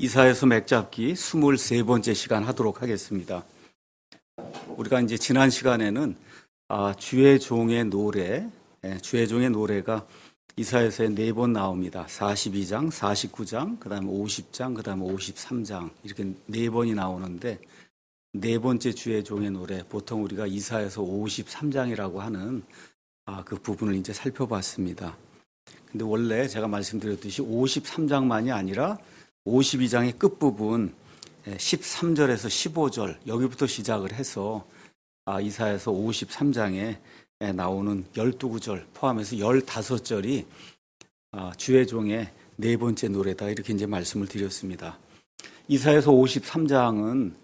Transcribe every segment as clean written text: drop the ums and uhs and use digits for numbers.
이사야서 맥잡기 23번째 시간 하도록 하겠습니다. 우리가 이제 지난 시간에는 주의 종의 노래, 주의 종의 노래가 이사야서에 4번 나옵니다. 42장, 49장, 그 다음에 50장, 그 다음에 53장 이렇게 4번이 나오는데 네 번째 주의 종의 노래, 보통 우리가 이사야서 53장이라고 하는 그 부분을 이제 살펴봤습니다. 근데 원래 제가 말씀드렸듯이 53장만이 아니라 52장의 끝부분 13절에서 15절 여기부터 시작을 해서 이사야서 53장에 나오는 12구절 포함해서 15절이 주의 종의 네 번째 노래다 이렇게 이제 말씀을 드렸습니다. 이사야서 53장은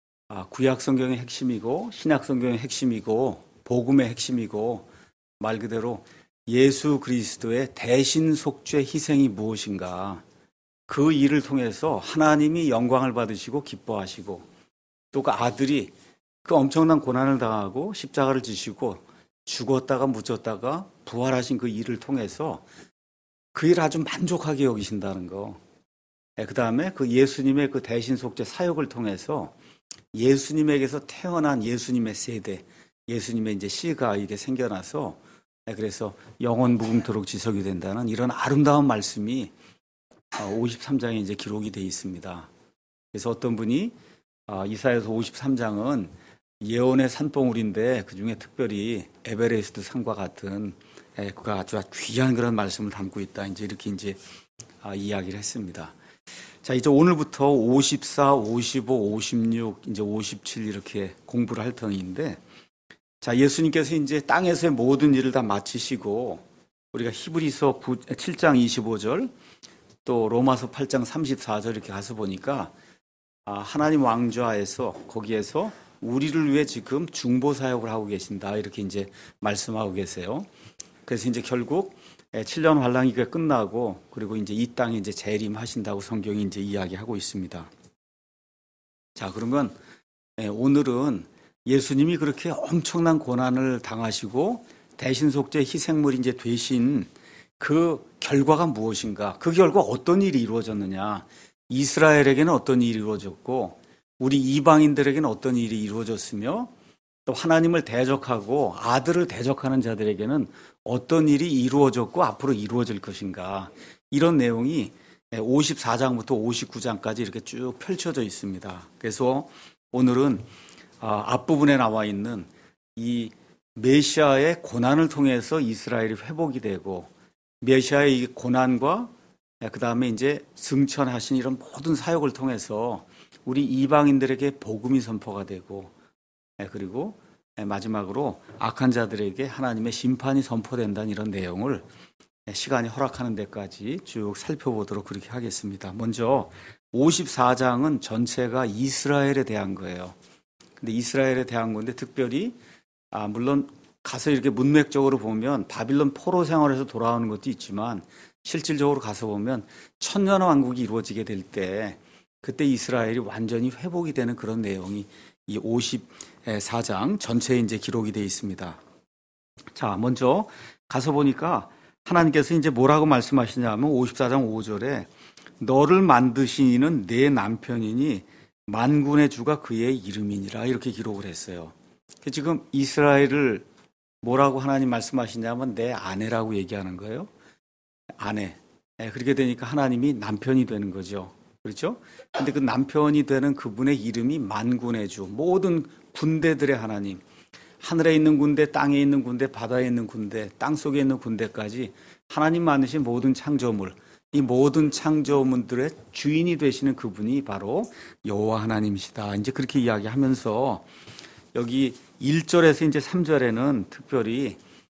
구약 성경의 핵심이고 신약 성경의 핵심이고 복음의 핵심이고 말 그대로 예수 그리스도의 대신 속죄 희생이 무엇인가, 그 일을 통해서 하나님이 영광을 받으시고 기뻐하시고 또 그 아들이 그 엄청난 고난을 당하고 십자가를 지시고 죽었다가 묻혔다가 부활하신 그 일을 통해서 그 일을 아주 만족하게 여기신다는 거. 그 다음에 그 예수님의 그 대신 속죄 사역을 통해서 예수님에게서 태어난 예수님의 세대, 예수님의 이제 씨가 이게 생겨나서 그래서 영원 무궁토록 지속이 된다는 이런 아름다운 말씀이 53장에 이제 기록이 되어 있습니다. 그래서 어떤 분이 이사야서 53장은 예언의 산봉우리인데 그 중에 특별히 에베레스트 산과 같은 그가 아주 귀한 그런 말씀을 담고 있다. 이렇게 이야기를 했습니다. 자, 이제 오늘부터 54, 55, 56, 이제 57 이렇게 공부를 할 터인데, 자, 예수님께서 이제 땅에서의 모든 일을 다 마치시고 우리가 히브리서 7장 25절 또 로마서 8장 34절 이렇게 가서 보니까 하나님 왕좌에서 거기에서 우리를 위해 지금 중보 사역을 하고 계신다 이렇게 이제 말씀하고 계세요. 그래서 이제 결국 7년 환란기가 끝나고 그리고 이제 이 땅에 이제 재림하신다고 성경이 이제 이야기하고 있습니다. 자, 그러면 오늘은 예수님이 그렇게 엄청난 고난을 당하시고 대신 속죄 희생물이 이제 되신 그 결과가 무엇인가? 그 결과 어떤 일이 이루어졌느냐? 이스라엘에게는 어떤 일이 이루어졌고 우리 이방인들에게는 어떤 일이 이루어졌으며 또 하나님을 대적하고 아들을 대적하는 자들에게는 어떤 일이 이루어졌고 앞으로 이루어질 것인가? 이런 내용이 54장부터 59장까지 이렇게 쭉 펼쳐져 있습니다. 그래서 오늘은 앞부분에 나와 있는 이 메시아의 고난을 통해서 이스라엘이 회복이 되고 메시아의 이 고난과 그 다음에 이제 승천하신 이런 모든 사역을 통해서 우리 이방인들에게 복음이 선포가 되고 그리고 마지막으로 악한 자들에게 하나님의 심판이 선포된다는 이런 내용을 시간이 허락하는 데까지 쭉 살펴보도록 그렇게 하겠습니다. 먼저 54장은 전체가 이스라엘에 대한 거예요. 근데 이스라엘에 대한 건데 특별히 물론 가서 이렇게 문맥적으로 보면 바빌론 포로 생활에서 돌아오는 것도 있지만 실질적으로 가서 보면 천년 왕국이 이루어지게 될 때 그때 이스라엘이 완전히 회복이 되는 그런 내용이 이 54장 전체에 이제 기록이 되어 있습니다. 자, 먼저 가서 보니까 하나님께서 이제 뭐라고 말씀하시냐면 54장 5절에 너를 만드신 이는 내 남편이니 만군의 주가 그의 이름이니라 이렇게 기록을 했어요. 지금 이스라엘을 뭐라고 하나님 말씀하시냐면 내 아내라고 얘기하는 거예요. 아내. 그렇게 되니까 하나님이 남편이 되는 거죠. 그렇죠? 근데 그 남편이 되는 그분의 이름이 만군의 주, 모든 군대들의 하나님, 하늘에 있는 군대, 땅에 있는 군대, 바다에 있는 군대, 땅속에 있는 군대까지 하나님 만드신 모든 창조물, 이 모든 창조물들의 주인이 되시는 그분이 바로 여호와 하나님이시다. 이제 그렇게 이야기하면서 여기 1절에서 이제 3절에는 특별히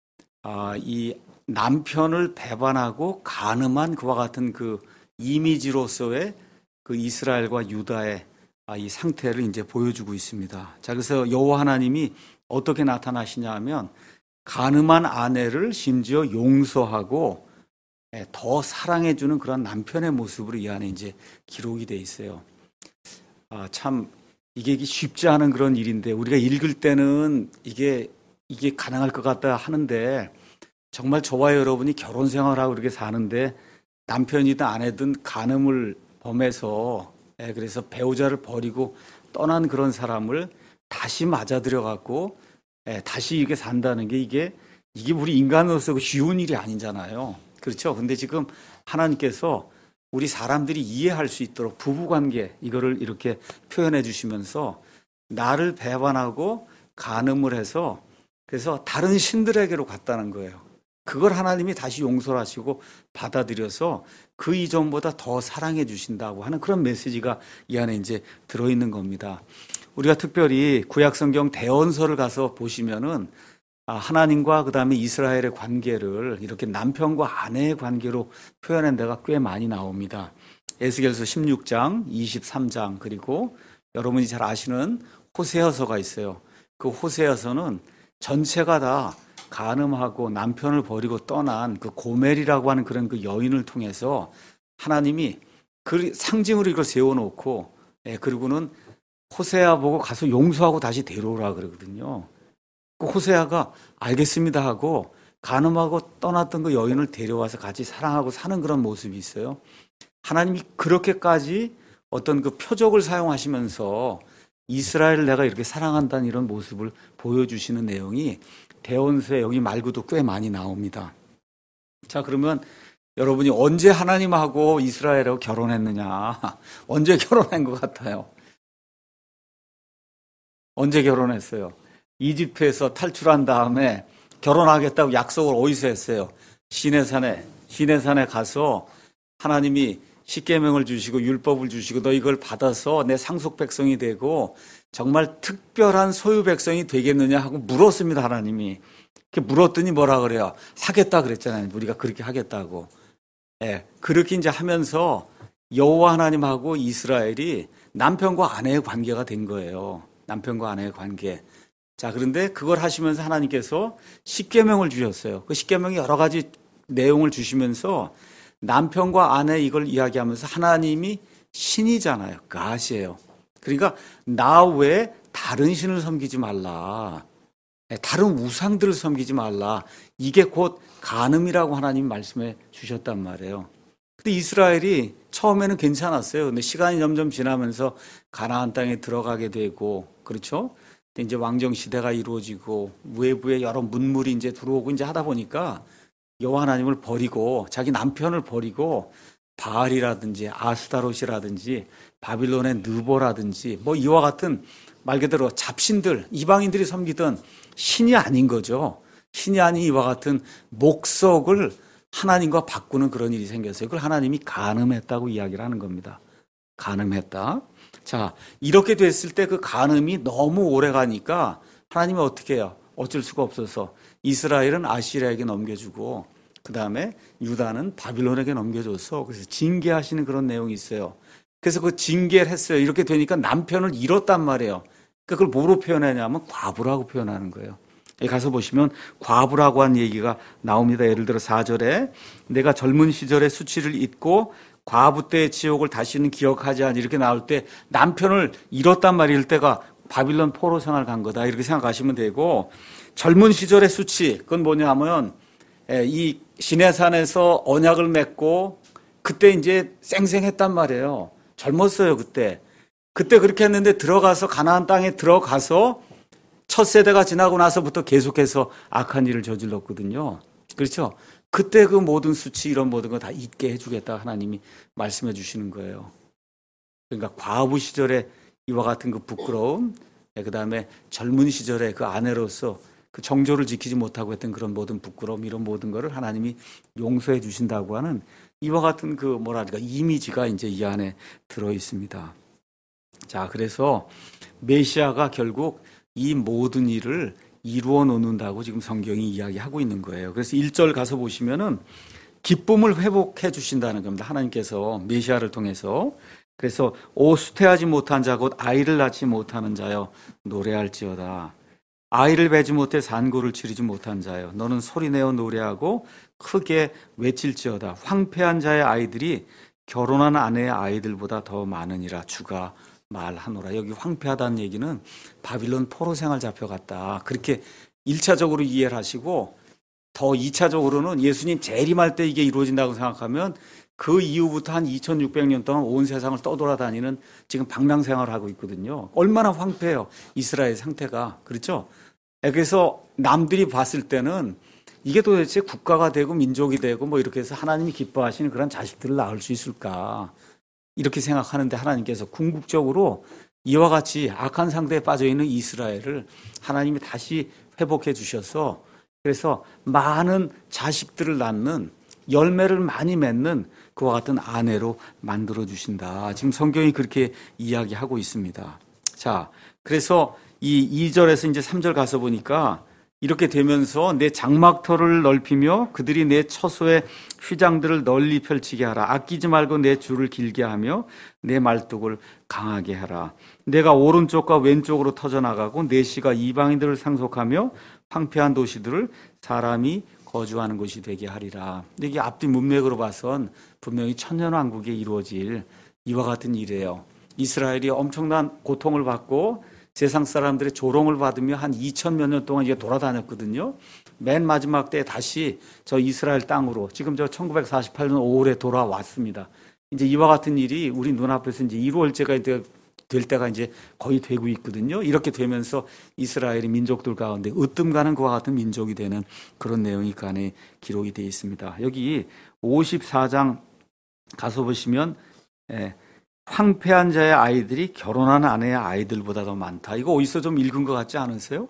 이 남편을 배반하고 간음한 그와 같은 그 이미지로서의 그 이스라엘과 유다의 이 상태를 이제 보여주고 있습니다. 자, 그래서 여호와 하나님이 어떻게 나타나시냐 하면 간음한 아내를 심지어 용서하고 더 사랑해주는 그런 남편의 모습으로 이 안에 이제 기록이 돼 있어요. 참 이게 쉽지 않은 그런 일인데 우리가 읽을 때는 이게 가능할 것 같다 하는데 정말 저와 여러분이 결혼 생활하고 이렇게 사는데 남편이든 아내든 간음을 범해서 그래서 배우자를 버리고 떠난 그런 사람을 다시 맞아들여 갖고 다시 이렇게 산다는 게 이게 우리 인간으로서 쉬운 일이 아니잖아요. 그렇죠? 근데 지금 하나님께서 우리 사람들이 이해할 수 있도록 부부관계 이거를 이렇게 표현해 주시면서 나를 배반하고 간음을 해서 그래서 다른 신들에게로 갔다는 거예요. 그걸 하나님이 다시 용서를 하시고 받아들여서 그 이전보다 더 사랑해 주신다고 하는 그런 메시지가 이 안에 이제 들어있는 겁니다. 우리가 특별히 구약성경 대언서를 가서 보시면은 하나님과 그 다음에 이스라엘의 관계를 이렇게 남편과 아내의 관계로 표현한 데가 꽤 많이 나옵니다. 에스겔서 16장, 23장 그리고 여러분이 잘 아시는 호세아서가 있어요. 그 호세아서는 전체가 다 간음하고 남편을 버리고 떠난 그 고멜이라고 하는 그런 그 여인을 통해서 하나님이 그 상징으로 이걸 세워놓고 그리고는 호세아 보고 가서 용서하고 다시 데려오라 그러거든요. 그 호세아가 알겠습니다 하고 간음하고 떠났던 그 여인을 데려와서 같이 사랑하고 사는 그런 모습이 있어요. 하나님이 그렇게까지 어떤 그 표적을 사용하시면서 이스라엘을 내가 이렇게 사랑한다는 이런 모습을 보여주시는 내용이 대언서에 여기 말고도 꽤 많이 나옵니다. 자, 그러면 여러분이 언제 하나님하고 이스라엘하고 결혼했느냐? 언제 결혼한 것 같아요? 언제 결혼했어요? 이집트에서 탈출한 다음에 결혼하겠다고 약속을 어디서 했어요? 시내산에 가서 하나님이 십계명을 주시고 율법을 주시고 너 이걸 받아서 내 상속 백성이 되고 정말 특별한 소유 백성이 되겠느냐 하고 물었습니다. 하나님이. 물었더니 뭐라 그래요? 하겠다 그랬잖아요. 우리가 그렇게 하겠다고. 그렇게 이제 하면서 여호와 하나님하고 이스라엘이 남편과 아내의 관계가 된 거예요. 남편과 아내의 관계. 자, 그런데 그걸 하시면서 하나님께서 십계명을 주셨어요. 그 십계명이 여러 가지 내용을 주시면서 남편과 아내 이걸 이야기하면서 하나님이 신이잖아요. 가시예요. 그러니까 나 외에 다른 신을 섬기지 말라. 다른 우상들을 섬기지 말라. 이게 곧 간음이라고 하나님 말씀해 주셨단 말이에요. 근데 이스라엘이 처음에는 괜찮았어요. 근데 시간이 점점 지나면서 가나안 땅에 들어가게 되고, 그렇죠? 이제 왕정 시대가 이루어지고 외부에 여러 문물이 이제 들어오고 이제 하다 보니까 여호와 하나님을 버리고 자기 남편을 버리고 바알이라든지 아스타롯이라든지 바빌론의 느보라든지 뭐 이와 같은 말 그대로 잡신들, 이방인들이 섬기던 신이 아닌 거죠. 신이 아닌 이와 같은 목석을 하나님과 바꾸는 그런 일이 생겼어요. 그걸 하나님이 간음했다고 이야기를 하는 겁니다. 간음했다. 자, 이렇게 됐을 때 그 간음이 너무 오래 가니까 하나님이 어떻게 해요? 어쩔 수가 없어서 이스라엘은 아시리아에게 넘겨주고 그 다음에 유다는 바빌론에게 넘겨줘서 그래서 징계하시는 그런 내용이 있어요. 그래서 그 징계를 했어요. 이렇게 되니까 남편을 잃었단 말이에요. 그걸 뭐로 표현하냐면 과부라고 표현하는 거예요. 여기 가서 보시면 과부라고 한 얘기가 나옵니다. 예를 들어 4절에 내가 젊은 시절의 수치를 잊고 과부 때의 지옥을 다시는 기억하지 않니 이렇게 나올 때 남편을 잃었단 말일 때가 바빌론 포로 생활 간 거다 이렇게 생각하시면 되고 젊은 시절의 수치 그건 뭐냐면 이 시내산에서 언약을 맺고 그때 이제 쌩쌩했단 말이에요. 젊었어요 그때 그렇게 했는데 들어가서 가나안 땅에 들어가서 첫 세대가 지나고 나서부터 계속해서 악한 일을 저질렀거든요. 그렇죠? 그때 그 모든 수치 이런 모든 거 다 잊게 해주겠다 하나님이 말씀해 주시는 거예요. 그러니까 과부 시절에 이와 같은 그 부끄러움, 그 다음에 젊은 시절에 그 아내로서 그 정조를 지키지 못하고 했던 그런 모든 부끄러움 이런 모든 거를 하나님이 용서해 주신다고 하는 이와 같은 그 뭐랄까 이미지가 이제 이 안에 들어 있습니다. 자, 그래서 메시아가 결국 이 모든 일을 이루어 놓는다고 지금 성경이 이야기하고 있는 거예요. 그래서 1절 가서 보시면은 기쁨을 회복해 주신다는 겁니다. 하나님께서 메시아를 통해서. 그래서 오 수태하지 못한 자 곧 아이를 낳지 못하는 자여 노래할지어다. 아이를 뵈지 못해 산고를 치르지 못한 자여 너는 소리내어 노래하고 크게 외칠지어다. 황폐한 자의 아이들이 결혼한 아내의 아이들보다 더 많으니라 주가 말하노라. 여기 황폐하다는 얘기는 바빌론 포로 생활 잡혀갔다. 그렇게 1차적으로 이해를 하시고 더 2차적으로는 예수님 재림할 때 이게 이루어진다고 생각하면 그 이후부터 한 2600년 동안 온 세상을 떠돌아다니는 지금 방랑생활을 하고 있거든요. 얼마나 황폐해요. 이스라엘 상태가. 그렇죠? 그래서 남들이 봤을 때는 이게 도대체 국가가 되고 민족이 되고 뭐 이렇게 해서 하나님이 기뻐하시는 그런 자식들을 낳을 수 있을까? 이렇게 생각하는데 하나님께서 궁극적으로 이와 같이 악한 상태에 빠져 있는 이스라엘을 하나님이 다시 회복해 주셔서 그래서 많은 자식들을 낳는 열매를 많이 맺는 그와 같은 아내로 만들어 주신다. 지금 성경이 그렇게 이야기하고 있습니다. 자, 그래서 이 2절에서 이제 3절 가서 보니까 이렇게 되면서 내 장막터를 넓히며 그들이 내 처소의 휘장들을 널리 펼치게 하라. 아끼지 말고 내 줄을 길게 하며 내 말뚝을 강하게 하라. 내가 오른쪽과 왼쪽으로 터져나가고 내 씨가 이방인들을 상속하며 황폐한 도시들을 사람이 거주하는 곳이 되게 하리라. 이게 앞뒤 문맥으로 봐선 분명히 천년왕국에 이루어질 이와 같은 일이에요. 이스라엘이 엄청난 고통을 받고 세상 사람들의 조롱을 받으며 한 2000몇 년 동안 이게 돌아다녔거든요. 맨 마지막 때에 다시 저 이스라엘 땅으로 지금 저 1948년 5월에 돌아왔습니다. 이제 이와 같은 일이 우리 눈앞에서 이제 1월째가 될 때가 이제 거의 되고 있거든요. 이렇게 되면서 이스라엘이 민족들 가운데 으뜸 가는 그와 같은 민족이 되는 그런 내용이 그 안에 기록이 되어 있습니다. 여기 54장 가서 보시면 황폐한 자의 아이들이 결혼한 아내의 아이들보다 더 많다. 이거 어디서 좀 읽은 것 같지 않으세요?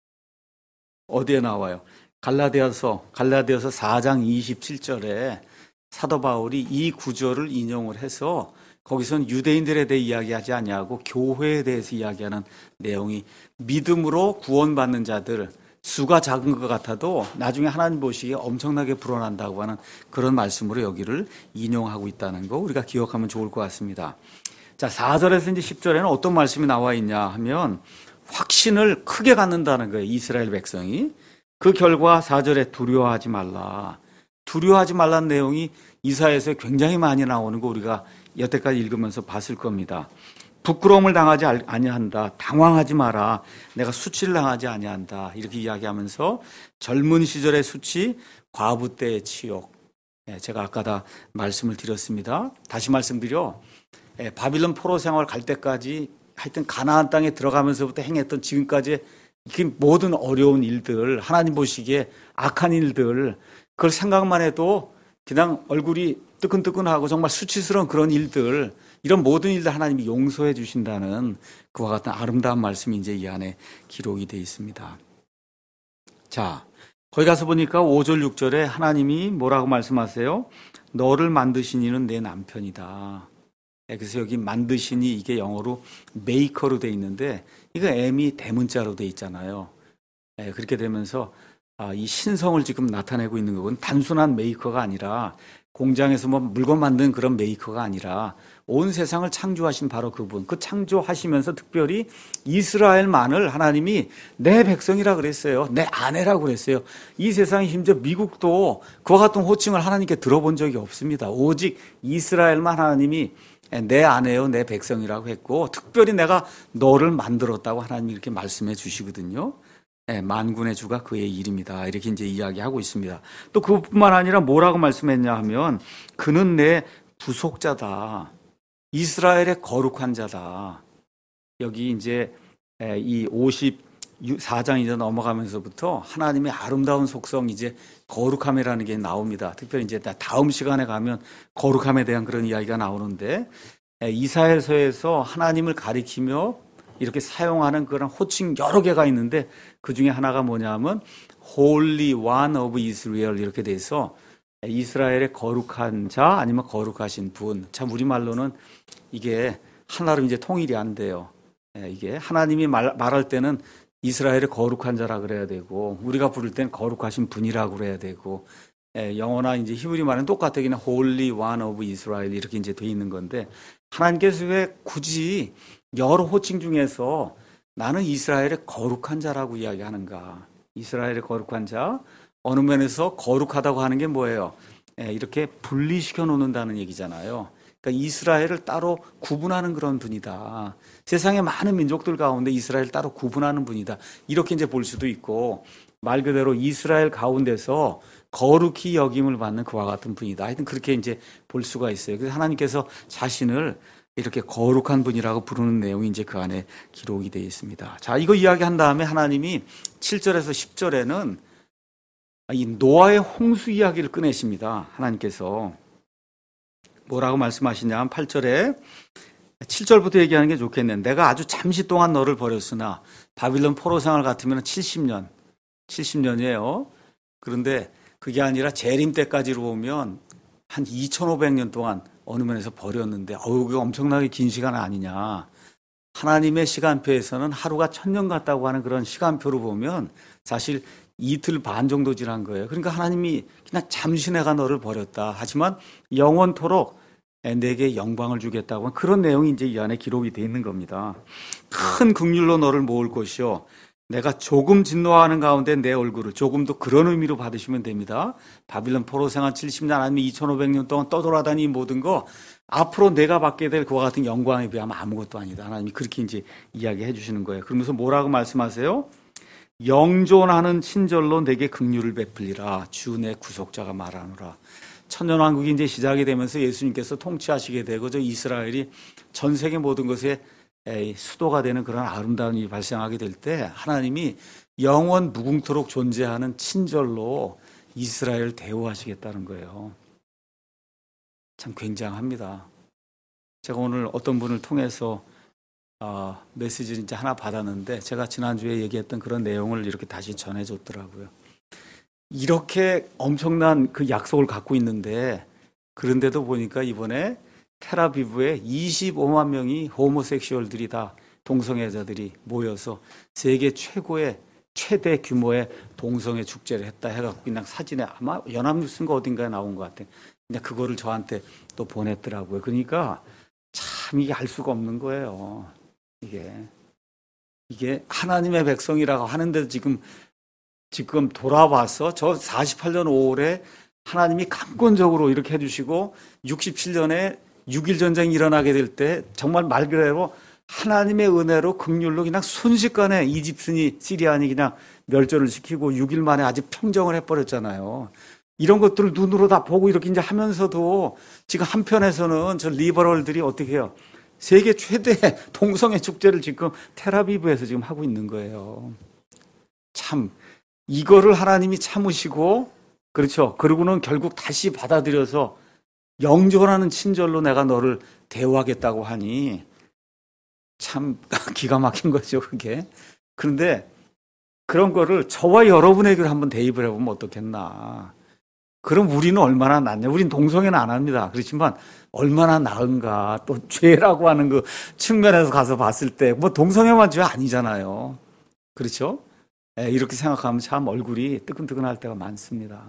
어디에 나와요? 갈라디아서 4장 27절에 사도 바울이 이 구절을 인용을 해서 거기서는 유대인들에 대해 이야기하지 아니하고 교회에 대해서 이야기하는 내용이 믿음으로 구원받는 자들 수가 작은 것 같아도 나중에 하나님 보시기에 엄청나게 불어난다고 하는 그런 말씀으로 여기를 인용하고 있다는 거 우리가 기억하면 좋을 것 같습니다. 자, 4절에서 이제 10절에는 어떤 말씀이 나와 있냐 하면 확신을 크게 갖는다는 거예요. 이스라엘 백성이. 그 결과 4절에 두려워하지 말라. 두려워하지 말라는 내용이 이사야에서 굉장히 많이 나오는 거 우리가 여태까지 읽으면서 봤을 겁니다. 부끄러움을 당하지 아니한다. 당황하지 마라. 내가 수치를 당하지 아니한다. 이렇게 이야기하면서 젊은 시절의 수치, 과부 때의 치욕. 제가 아까 다 말씀을 드렸습니다. 다시 말씀드려. 바빌론 포로 생활 갈 때까지 하여튼 가나안 땅에 들어가면서부터 행했던 지금까지 모든 어려운 일들, 하나님 보시기에 악한 일들, 그걸 생각만 해도 그냥 얼굴이 뜨끈뜨끈하고 정말 수치스러운 그런 일들, 이런 모든 일들 하나님이 용서해 주신다는 그와 같은 아름다운 말씀이 이제 이 안에 기록이 되어 있습니다. 자, 거기 가서 보니까 5절, 6절에 하나님이 뭐라고 말씀하세요? 너를 만드신 이는 내 남편이다. 그래서 여기 만드시니 이게 영어로 메이커로 되어 있는데 이거 M이 대문자로 되어 있잖아요. 그렇게 되면서 이 신성을 지금 나타내고 있는 건 단순한 메이커가 아니라 공장에서 뭐 물건 만든 그런 메이커가 아니라 온 세상을 창조하신 바로 그분, 그 창조하시면서 특별히 이스라엘만을 하나님이 내 백성이라 그랬어요. 내 아내라고 그랬어요. 이 세상에 심지어 미국도 그와 같은 호칭을 하나님께 들어본 적이 없습니다. 오직 이스라엘만 하나님이 내 아내요, 내 백성이라고 했고 특별히 내가 너를 만들었다고 하나님이 이렇게 말씀해 주시거든요. 만군의 주가 그의 이름이다. 이렇게 이제 이야기하고 있습니다. 또 그뿐만 아니라 뭐라고 말씀했냐 하면 그는 내 부속자다. 이스라엘의 거룩한 자다. 여기 이제 이 54장 이제 넘어가면서부터 하나님의 아름다운 속성 이제 거룩함이라는 게 나옵니다. 특별히 이제 다음 시간에 가면 거룩함에 대한 그런 이야기가 나오는데 이사야서에서 하나님을 가리키며 이렇게 사용하는 그런 호칭 여러 개가 있는데 그 중에 하나가 뭐냐면 Holy One of Israel 이렇게 돼서 이스라엘의 거룩한 자 아니면 거룩하신 분. 참 우리말로는 이게 하나로 이제 통일이 안 돼요. 이게 하나님이 말할 때는 이스라엘의 거룩한 자라 그래야 되고 우리가 부를 때는 거룩하신 분이라고 그래야 되고 영어나 이제 히브리 말은 똑같아 그냥 Holy One of Israel 이렇게 이제 돼 있는 건데 하나님께서 왜 굳이 여러 호칭 중에서 나는 이스라엘의 거룩한 자라고 이야기하는가? 이스라엘의 거룩한 자 어느 면에서 거룩하다고 하는 게 뭐예요? 이렇게 분리시켜 놓는다는 얘기잖아요. 그러니까 이스라엘을 따로 구분하는 그런 분이다. 세상의 많은 민족들 가운데 이스라엘 따로 구분하는 분이다. 이렇게 이제 볼 수도 있고 말 그대로 이스라엘 가운데서 거룩히 여김을 받는 그와 같은 분이다. 하여튼 그렇게 이제 볼 수가 있어요. 그래서 하나님께서 자신을 이렇게 거룩한 분이라고 부르는 내용이 이제 그 안에 기록이 되어 있습니다. 자, 이거 이야기한 다음에 하나님이 7절에서 10절에는 이 노아의 홍수 이야기를 꺼내십니다. 하나님께서 뭐라고 말씀하시냐면 8절에 7절부터 얘기하는 게 좋겠네. 내가 아주 잠시 동안 너를 버렸으나 바빌론 포로 생활 같으면 70년이에요. 그런데 그게 아니라 재림 때까지로 보면 한 2500년 동안 어느 면에서 버렸는데 그게 엄청나게 긴 시간 아니냐. 하나님의 시간표에서는 하루가 1000년 같다고 하는 그런 시간표로 보면 사실 이틀 반 정도 지난 거예요. 그러니까 하나님이 그냥 잠시 내가 너를 버렸다. 하지만 영원토록 내게 영광을 주겠다고 하는 그런 내용이 이제 이 안에 기록이 되어 있는 겁니다. 큰 긍휼로 너를 모을 것이요. 내가 조금 진노하는 가운데 내 얼굴을 조금도 그런 의미로 받으시면 됩니다. 바빌론 포로 생활 70년 아니면 2500년 동안 떠돌아다니 모든 거 앞으로 내가 받게 될 그와 같은 영광에 비하면 아무것도 아니다. 하나님이 그렇게 이제 이야기해 주시는 거예요. 그러면서 뭐라고 말씀하세요? 영존하는 친절로 내게 긍휼을 베풀리라. 주 내 구속자가 말하노라. 천년왕국이 이제 시작이 되면서 예수님께서 통치하시게 되고 저 이스라엘이 전 세계 모든 것에 수도가 되는 그런 아름다운 일이 발생하게 될 때 하나님이 영원 무궁토록 존재하는 친절로 이스라엘을 대우하시겠다는 거예요. 참 굉장합니다. 제가 오늘 어떤 분을 통해서 메시지를 이제 하나 받았는데 제가 지난주에 얘기했던 그런 내용을 이렇게 다시 전해줬더라고요. 이렇게 엄청난 그 약속을 갖고 있는데 그런데도 보니까 이번에 텔아비브에 25만 명이 호모섹슈얼들이 다 동성애자들이 모여서 세계 최대 규모의 동성애 축제를 했다 해갖고 그냥 사진에 아마 연합뉴스인가 어딘가에 나온 것 같아요. 그냥 그거를 저한테 또 보냈더라고요. 그러니까 참 이게 알 수가 없는 거예요. 이게 하나님의 백성이라고 하는데도 지금 돌아와서 저 48년 5월에 하나님이 강권적으로 이렇게 해주시고 67년에 6.1 전쟁이 일어나게 될 때 정말 말 그대로 하나님의 은혜로 긍휼로 그냥 순식간에 이집트니 시리아니 그냥 멸절을 시키고 6일 만에 아주 평정을 해버렸잖아요. 이런 것들을 눈으로 다 보고 이렇게 이제 하면서도 지금 한편에서는 저 리버럴들이 어떻게 해요? 세계 최대 동성애 축제를 지금 텔아비브에서 지금 하고 있는 거예요. 참 이거를 하나님이 참으시고 그렇죠. 그러고는 결국 다시 받아들여서 영존하는 친절로 내가 너를 대우하겠다고 하니 참 기가 막힌 거죠, 그게. 그런데 그런 거를 저와 여러분에게 한번 대입을 해보면 어떻겠나. 그럼 우리는 얼마나 낫냐. 우린 동성애는 안 합니다. 그렇지만 얼마나 나은가. 또 죄라고 하는 그 측면에서 가서 봤을 때 뭐 동성애만 죄 아니잖아요. 그렇죠? 이렇게 생각하면 참 얼굴이 뜨끈뜨끈할 때가 많습니다.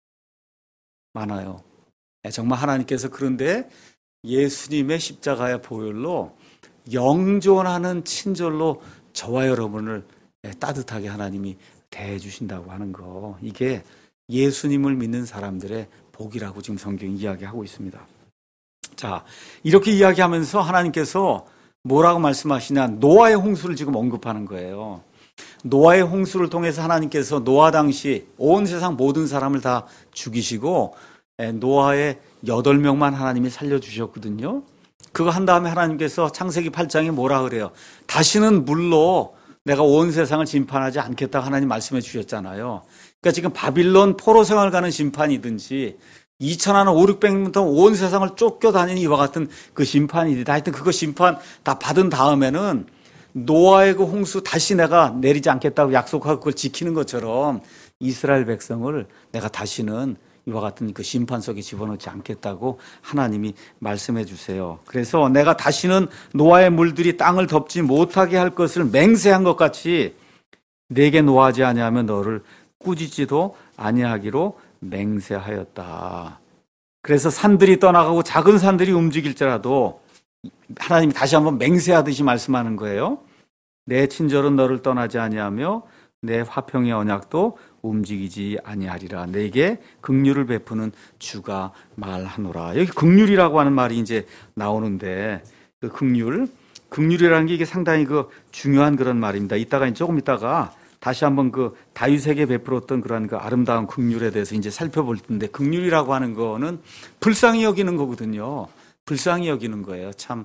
많아요. 정말 하나님께서 그런데 예수님의 십자가의 보혈로 영존하는 친절로 저와 여러분을 따뜻하게 하나님이 대해 주신다고 하는 거, 이게 예수님을 믿는 사람들의 복이라고 지금 성경이 이야기하고 있습니다. 자, 이렇게 이야기하면서 하나님께서 뭐라고 말씀하시냐, 노아의 홍수를 지금 언급하는 거예요. 노아의 홍수를 통해서 하나님께서 노아 당시 온 세상 모든 사람을 다 죽이시고 노아의 8명만 하나님이 살려주셨거든요. 그거 한 다음에 하나님께서 창세기 8장에 뭐라 그래요? 다시는 물로 내가 온 세상을 심판하지 않겠다고 하나님 말씀해 주셨잖아요. 그러니까 지금 바빌론 포로 생활 가는 심판이든지 2000년 5, 600년 동안 온 세상을 쫓겨다니는 이와 같은 그 심판이다. 하여튼 그거 심판 다 받은 다음에는 노아의 그 홍수 다시 내가 내리지 않겠다고 약속하고 그걸 지키는 것처럼 이스라엘 백성을 내가 다시는 이와 같은 그 심판 속에 집어넣지 않겠다고 하나님이 말씀해 주세요. 그래서 내가 다시는 노아의 물들이 땅을 덮지 못하게 할 것을 맹세한 것 같이 내게 노하지 아니하면 너를 꾸짖지도 아니하기로 맹세하였다. 그래서 산들이 떠나가고 작은 산들이 움직일지라도 하나님이 다시 한번 맹세하듯이 말씀하는 거예요. 내 친절은 너를 떠나지 아니하며 내 화평의 언약도 움직이지 아니하리라. 내게 긍휼을 베푸는 주가 말하노라. 여기 긍휼이라고 하는 말이 이제 나오는데 그 긍휼이라는 게 이게 상당히 그 중요한 그런 말입니다. 조금 있다가 다시 한번 그 다윗에게 베풀었던 그러한 그 아름다운 긍휼에 대해서 이제 살펴볼 텐데, 긍휼이라고 하는 거는 불쌍히 여기는 거거든요. 불쌍히 여기는 거예요. 참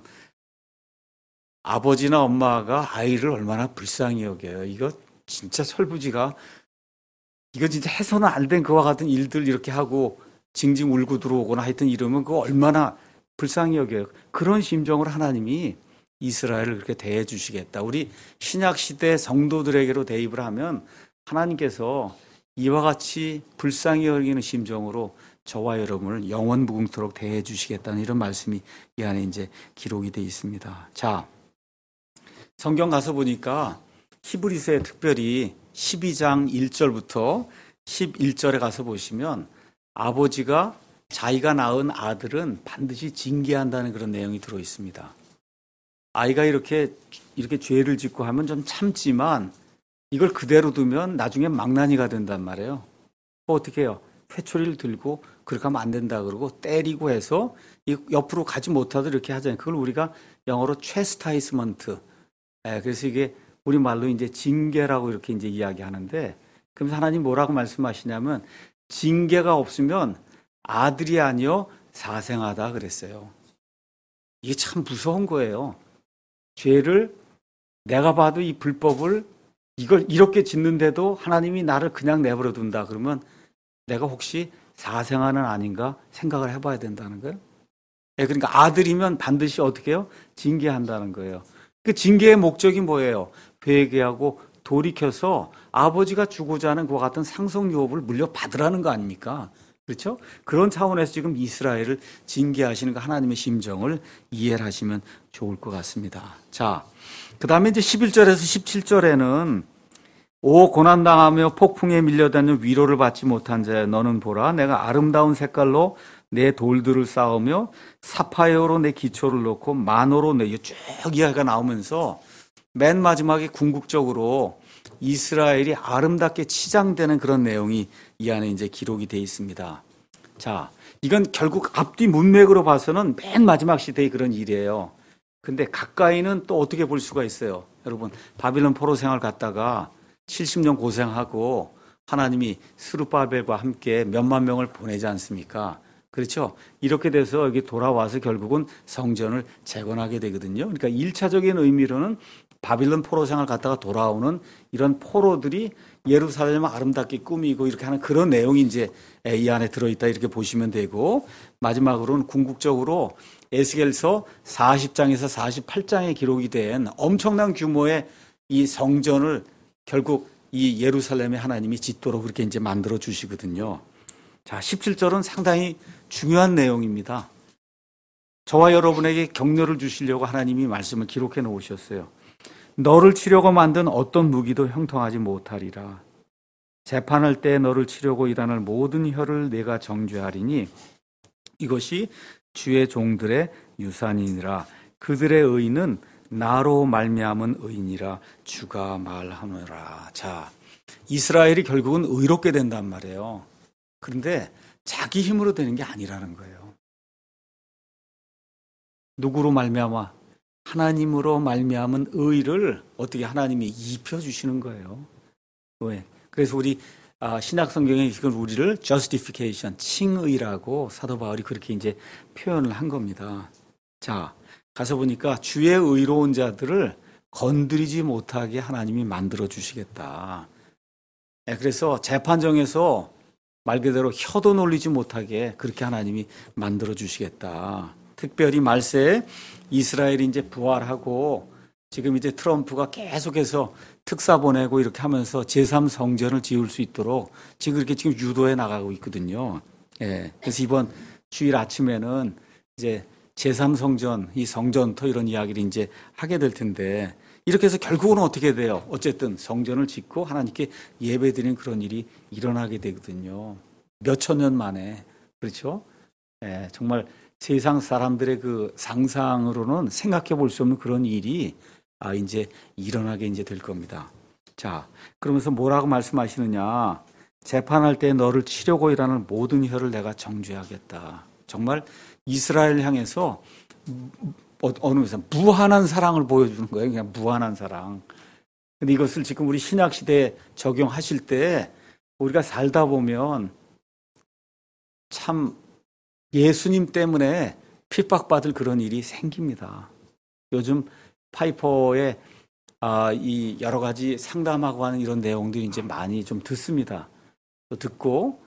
아버지나 엄마가 아이를 얼마나 불쌍히 여겨요. 이거 진짜 철부지가, 이거 진짜 해서는 안 된 그와 같은 일들 이렇게 하고 징징 울고 들어오거나 하여튼 이러면 그거 얼마나 불쌍히 여겨요. 그런 심정으로 하나님이 이스라엘을 그렇게 대해 주시겠다. 우리 신약 시대 성도들에게로 대입을 하면 하나님께서 이와 같이 불쌍히 여기는 심정으로 저와 여러분을 영원 무궁토록 대해 주시겠다는 이런 말씀이 이 안에 이제 기록이 되어 있습니다. 자, 성경 가서 보니까 히브리서에 특별히 12장 1절부터 11절에 가서 보시면 아버지가 자기가 낳은 아들은 반드시 징계한다는 그런 내용이 들어 있습니다. 아이가 이렇게 죄를 짓고 하면 좀 참지만 이걸 그대로 두면 나중에 망나니가 된단 말이에요. 어떻게 해요? 회초리를 들고 그렇게 하면 안 된다 그러고 때리고 해서 옆으로 가지 못하도록 이렇게 하잖아요. 그걸 우리가 영어로 체스타이스먼트. 그래서 이게 우리말로 이제 징계라고 이렇게 이제 이야기하는데, 그럼 하나님 뭐라고 말씀하시냐면 징계가 없으면 아들이 아니요 사생아다 그랬어요. 이게 참 무서운 거예요. 죄를 내가 봐도 이 불법을 이걸 이렇게 짓는데도 하나님이 나를 그냥 내버려 둔다 그러면 내가 혹시 사생아는 아닌가 생각을 해봐야 된다는 거예요. 그러니까 아들이면 반드시 어떻게 해요? 징계한다는 거예요. 그 징계의 목적이 뭐예요? 회개하고 돌이켜서 아버지가 주고자 하는 그와 같은 상속 유업을 물려받으라는 거 아닙니까? 그렇죠? 그런 차원에서 지금 이스라엘을 징계하시는 그 하나님의 심정을 이해를 하시면 좋을 것 같습니다. 자, 그 다음에 이제 11절에서 17절에는 오 고난당하며 폭풍에 밀려다니는 위로를 받지 못한 자야 너는 보라 내가 아름다운 색깔로 내 돌들을 쌓으며 사파이어로 내 기초를 놓고 만호로 내 쭉 이야기가 나오면서 맨 마지막에 궁극적으로 이스라엘이 아름답게 치장되는 그런 내용이 이 안에 이제 기록이 되어 있습니다. 자, 이건 결국 앞뒤 문맥으로 봐서는 맨 마지막 시대의 그런 일이에요. 근데 가까이는 또 어떻게 볼 수가 있어요? 여러분, 바빌론 포로 생활 갔다가 70년 고생하고 하나님이 스룹바벨과 함께 몇만 명을 보내지 않습니까? 그렇죠? 이렇게 돼서 여기 돌아와서 결국은 성전을 재건하게 되거든요. 그러니까 1차적인 의미로는 바빌론 포로 생활 갔다가 돌아오는 이런 포로들이 예루살렘을 아름답게 꾸미고 이렇게 하는 그런 내용이 이제 이 안에 들어있다 이렇게 보시면 되고, 마지막으로는 궁극적으로 에스겔서 40장에서 48장에 기록이 된 엄청난 규모의 이 성전을 결국 이 예루살렘에 하나님이 짓도록 그렇게 이제 만들어 주시거든요. 자, 17절은 상당히 중요한 내용입니다. 저와 여러분에게 격려를 주시려고 하나님이 말씀을 기록해 놓으셨어요. 너를 치려고 만든 어떤 무기도 형통하지 못하리라. 재판할 때 너를 치려고 일하는 모든 혀를 내가 정죄하리니 이것이 주의 종들의 유산이니라. 그들의 의는 나로 말미암은 의니라 주가 말하노라. 자, 이스라엘이 결국은 의롭게 된단 말이에요. 그런데 자기 힘으로 되는 게 아니라는 거예요. 누구로 말미암아? 하나님으로 말미암은 의를 어떻게 하나님이 입혀주시는 거예요. 왜? 그래서 우리 신약 성경에 이걸 우리를 justification, 칭의라고 사도 바울이 그렇게 이제 표현을 한 겁니다. 자, 가서 보니까 주의 의로운 자들을 건드리지 못하게 하나님이 만들어 주시겠다. 그래서 재판정에서 말 그대로 혀도 놀리지 못하게 그렇게 하나님이 만들어 주시겠다. 특별히 말세에 이스라엘이 이제 부활하고 지금 이제 트럼프가 계속해서 특사 보내고 이렇게 하면서 제3성전을 지을 수 있도록 지금 이렇게 지금 유도해 나가고 있거든요. 그래서 이번 주일 아침에는 이제 제3성전, 이 성전터 이런 이야기를 이제 하게 될 텐데, 이렇게 해서 결국은 어떻게 돼요? 어쨌든 성전을 짓고 하나님께 예배드리는 그런 일이 일어나게 되거든요. 몇천 년 만에. 그렇죠? 정말 세상 사람들의 그 상상으로는 생각해 볼 수 없는 그런 일이 이제 일어나게 이제 될 겁니다. 자, 그러면서 뭐라고 말씀하시느냐? 재판할 때 너를 치려고 일하는 모든 혀를 내가 정죄하겠다. 정말 이스라엘 향해서 어느 면에서 무한한 사랑을 보여주는 거예요. 그냥 무한한 사랑. 근데 이것을 지금 우리 신약 시대에 적용하실 때 우리가 살다 보면 참 예수님 때문에 핍박받을 그런 일이 생깁니다. 요즘 파이퍼의 이 여러 가지 상담하고 하는 이런 내용들이 이제 많이 좀 듣습니다. 또 듣고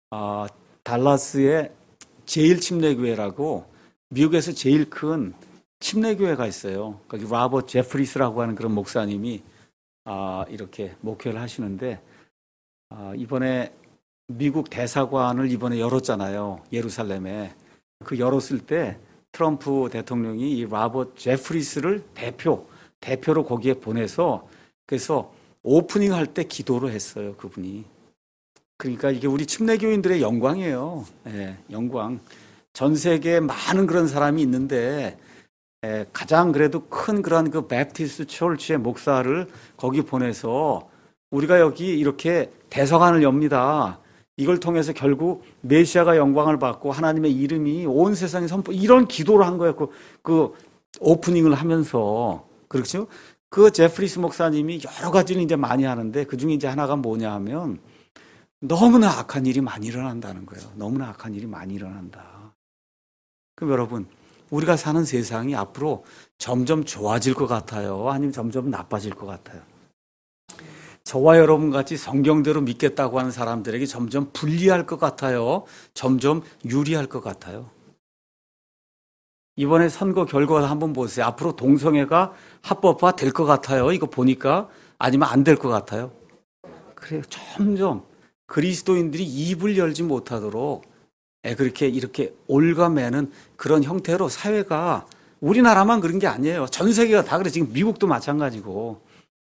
달라스의 제일 침례교회라고 미국에서 제일 큰 침례교회가 있어요. 거기 라버트 제프리스라고 하는 그런 목사님이 이렇게 목회를 하시는데 이번에 미국 대사관을 이번에 열었잖아요. 예루살렘에. 그 열었을 때 트럼프 대통령이 이 라버트 제프리스를 대표로 거기에 보내서 그래서 오프닝 할 때 기도를 했어요. 그분이. 그러니까 이게 우리 침례교인들의 영광이에요. 영광. 전 세계에 많은 그런 사람이 있는데 가장 그래도 큰 그런 그 베프티스트 처치의 목사를 거기 보내서 우리가 여기 이렇게 대사관을 엽니다. 이걸 통해서 결국 메시아가 영광을 받고 하나님의 이름이 온 세상에 이런 기도를 한 거예요. 그 오프닝을 하면서. 그렇죠? 그 제프리스 목사님이 여러 가지를 이제 많이 하는데 그 중에 이제 하나가 뭐냐 하면 너무나 악한 일이 많이 일어난다는 거예요. 너무나 악한 일이 많이 일어난다. 그럼 여러분, 우리가 사는 세상이 앞으로 점점 좋아질 것 같아요? 아니면 점점 나빠질 것 같아요? 저와 여러분 같이 성경대로 믿겠다고 하는 사람들에게 점점 불리할 것 같아요? 점점 유리할 것 같아요? 이번에 선거 결과 한번 보세요. 앞으로 동성애가 합법화 될 것 같아요? 이거 보니까 아니면 안 될 것 같아요? 그래요. 점점 그리스도인들이 입을 열지 못하도록 그렇게 이렇게 올가매는 그런 형태로 사회가 우리나라만 그런 게 아니에요. 전 세계가 다 그래. 지금 미국도 마찬가지고.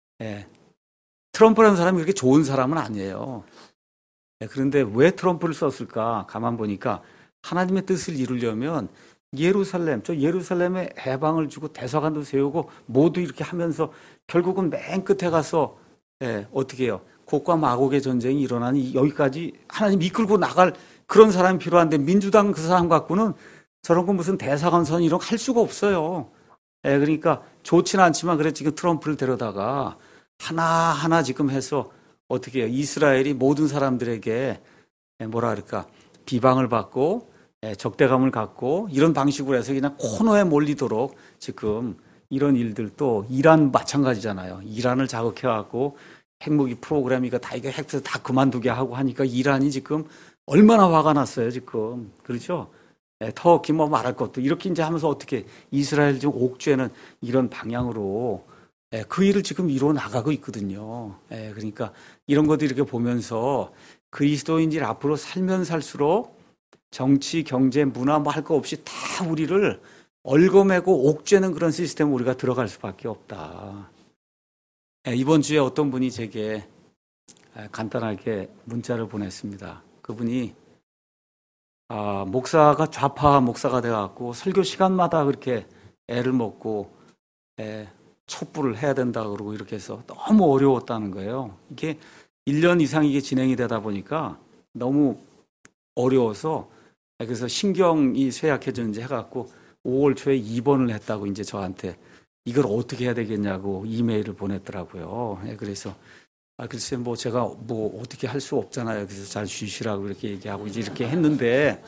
트럼프라는 사람이 그렇게 좋은 사람은 아니에요. 그런데 왜 트럼프를 썼을까? 가만 보니까 하나님의 뜻을 이루려면 예루살렘에 해방을 주고 대사관도 세우고 모두 이렇게 하면서 결국은 맨 끝에 가서 어떻게 해요? 곡과 마곡의 전쟁이 일어나니 여기까지 하나님 이끌고 나갈 그런 사람이 필요한데 민주당 그 사람 갖고는 저런 거 무슨 대사관선 이런 거 할 수가 없어요. 그러니까 좋지는 않지만 그래 지금 트럼프를 데려다가 하나하나 지금 해서 어떻게 해요? 이스라엘이 모든 사람들에게 뭐라 그럴까? 비방을 받고 적대감을 갖고 이런 방식으로 해서 그냥 코너에 몰리도록 지금 이런 일들도 이란 마찬가지잖아요. 이란을 자극해갖고 핵무기 프로그램 이거 다 이거 핵 다 그만두게 하고 하니까 이란이 지금 얼마나 화가 났어요 지금. 그렇죠? 터키 뭐 말할 것도 이렇게 이제 하면서 어떻게 이스라엘 지금 옥죄는 이런 방향으로 그 일을 지금 이루어 나가고 있거든요. 그러니까 이런 것도 이렇게 보면서 그리스도인들 앞으로 살면 살수록 정치, 경제, 문화 뭐 할 거 없이 다 우리를 얽어매고 옥죄는 그런 시스템에 우리가 들어갈 수밖에 없다. 이번 주에 어떤 분이 제게 간단하게 문자를 보냈습니다. 그분이 목사가 좌파 목사가 돼갖고 설교 시간마다 그렇게 애를 먹고 촛불을 해야 된다 그러고 이렇게 해서 너무 어려웠다는 거예요. 이게 1년 이상 이게 진행이 되다 보니까 너무 어려워서 그래서 신경이 쇠약해졌는지 해갖고 5월 초에 입원을 했다고 이제 저한테 이걸 어떻게 해야 되겠냐고 이메일을 보냈더라고요. 그래서 글쎄 뭐 제가 뭐 어떻게 할 수 없잖아요. 그래서 잘 쉬시라고 이렇게 얘기하고 이제 이렇게 했는데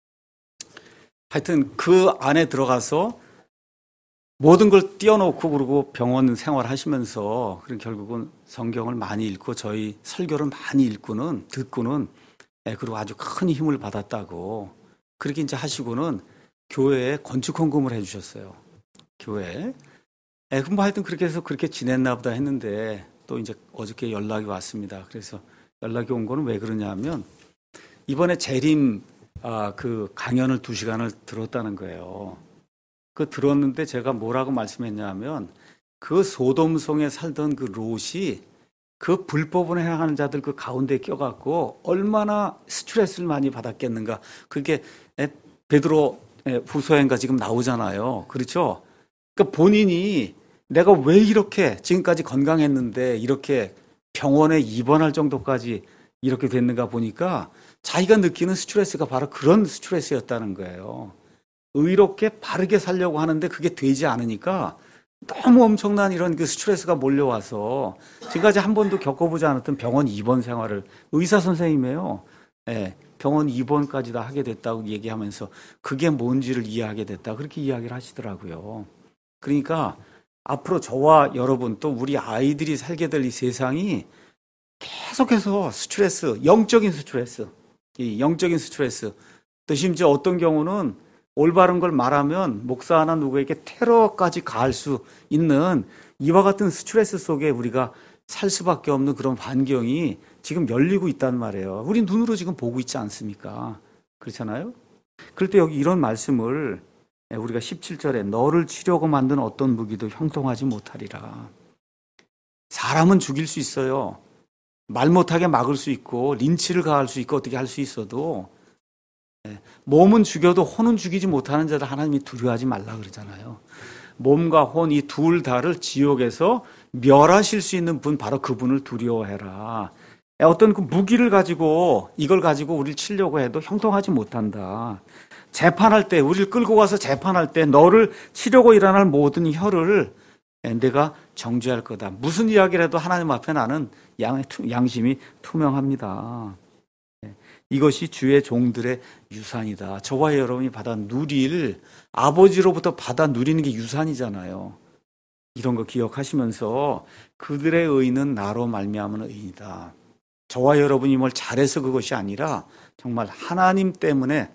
하여튼 그 안에 들어가서 모든 걸 띄워놓고 그러고 병원 생활하시면서 그럼 결국은 성경을 많이 읽고 저희 설교를 많이 듣고는 그리고 아주 큰 힘을 받았다고 그렇게 이제 하시고는 교회에 건축 헌금을 해주셨어요. 교회에. 그럼 뭐 하여튼 그렇게 해서 그렇게 지냈나 보다 했는데 또 이제 어저께 연락이 왔습니다. 그래서 연락이 온 거는 왜 그러냐면 이번에 재림 그 강연을 2시간을 들었다는 거예요. 그 들었는데 제가 뭐라고 말씀했냐면 그 소돔성에 살던 그 롯이 그 불법을 행하는 자들 그 가운데 껴갖고 얼마나 스트레스를 많이 받았겠는가. 그게 베드로 후서인가 지금 나오잖아요. 그렇죠? 그러니까 본인이 내가 왜 이렇게 지금까지 건강했는데 이렇게 병원에 입원할 정도까지 이렇게 됐는가 보니까 자기가 느끼는 스트레스가 바로 그런 스트레스였다는 거예요. 의롭게 바르게 살려고 하는데 그게 되지 않으니까 너무 엄청난 이런 그 스트레스가 몰려와서 지금까지 한 번도 겪어보지 않았던 병원 입원 생활을 의사 선생님이에요. 예, 병원 입원까지 다 하게 됐다고 얘기하면서 그게 뭔지를 이해하게 됐다. 그렇게 이야기를 하시더라고요. 그러니까 앞으로 저와 여러분 또 우리 아이들이 살게 될 이 세상이 계속해서 스트레스, 영적인 스트레스, 이 영적인 스트레스, 또 심지어 어떤 경우는 올바른 걸 말하면 목사나 누구에게 테러까지 가할 수 있는 이와 같은 스트레스 속에 우리가 살 수밖에 없는 그런 환경이 지금 열리고 있단 말이에요. 우리 눈으로 지금 보고 있지 않습니까? 그렇잖아요? 그럴 때 여기 이런 말씀을 우리가 17절에 너를 치려고 만든 어떤 무기도 형통하지 못하리라. 사람은 죽일 수 있어요. 말 못하게 막을 수 있고 린치를 가할 수 있고 어떻게 할 수 있어도 몸은 죽여도 혼은 죽이지 못하는 자들 하나님이 두려워하지 말라 그러잖아요. 몸과 혼 이 둘 다를 지옥에서 멸하실 수 있는 분 바로 그분을 두려워해라. 어떤 그 무기를 가지고 이걸 가지고 우리를 치려고 해도 형통하지 못한다. 재판할 때 우리를 끌고 가서 재판할 때 너를 치려고 일어날 모든 혀를 내가 정죄할 거다. 무슨 이야기를 해도 하나님 앞에 나는 양심이 투명합니다. 이것이 주의 종들의 유산이다. 저와 여러분이 받아 누릴 아버지로부터 받아 누리는 게 유산이잖아요. 이런 거 기억하시면서 그들의 의는 나로 말미암은 의이다. 저와 여러분이 뭘 잘해서 그것이 아니라 정말 하나님 때문에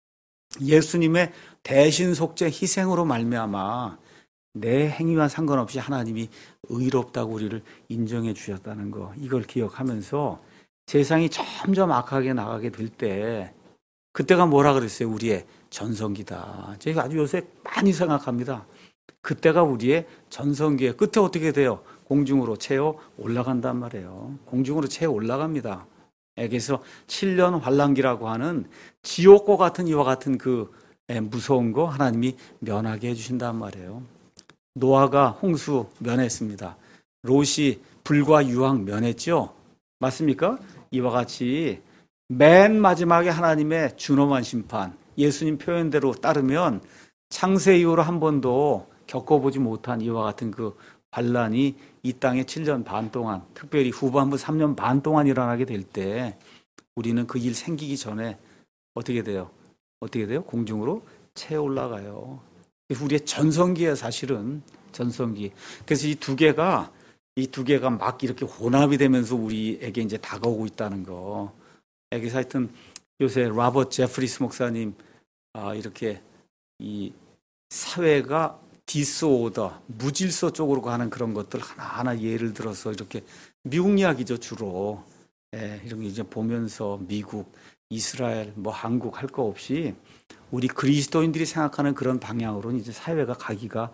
예수님의 대신 속죄 희생으로 말미암아 내 행위와 상관없이 하나님이 의롭다고 우리를 인정해 주셨다는 거, 이걸 기억하면서 세상이 점점 악하게 나가게 될 때 그때가 뭐라 그랬어요? 우리의 전성기다. 제가 아주 요새 많이 생각합니다. 그때가 우리의 전성기의 끝에 어떻게 돼요? 공중으로 채워 올라간단 말이에요. 공중으로 채워 올라갑니다. 그래서 7년 환란기라고 하는 지옥과 같은 이와 같은 그 무서운 거 하나님이 면하게 해주신단 말이에요. 노아가 홍수 면했습니다. 롯이 불과 유황 면했죠. 맞습니까? 이와 같이 맨 마지막에 하나님의 준엄한 심판, 예수님 표현대로 따르면 창세 이후로 한 번도 겪어보지 못한 이와 같은 그 환란이 이 땅에 7년 반 동안, 특별히 후반부 3년 반 동안 일어나게 될 때 우리는 그 일 생기기 전에 어떻게 돼요? 어떻게 돼요? 공중으로 채 올라가요. 우리의 전성기예요, 사실은. 전성기. 그래서 이 두 개가 막 이렇게 혼합이 되면서 우리에게 이제 다가오고 있다는 거. 그래서 하여튼 요새 로버트 제프리스 목사님 이렇게 이 사회가 디스오더, 무질서 쪽으로 가는 그런 것들 하나하나 예를 들어서 이렇게 미국 이야기죠, 주로. 이런 거 이제 보면서 미국, 이스라엘, 뭐 한국 할 거 없이 우리 그리스도인들이 생각하는 그런 방향으로는 이제 사회가 가기가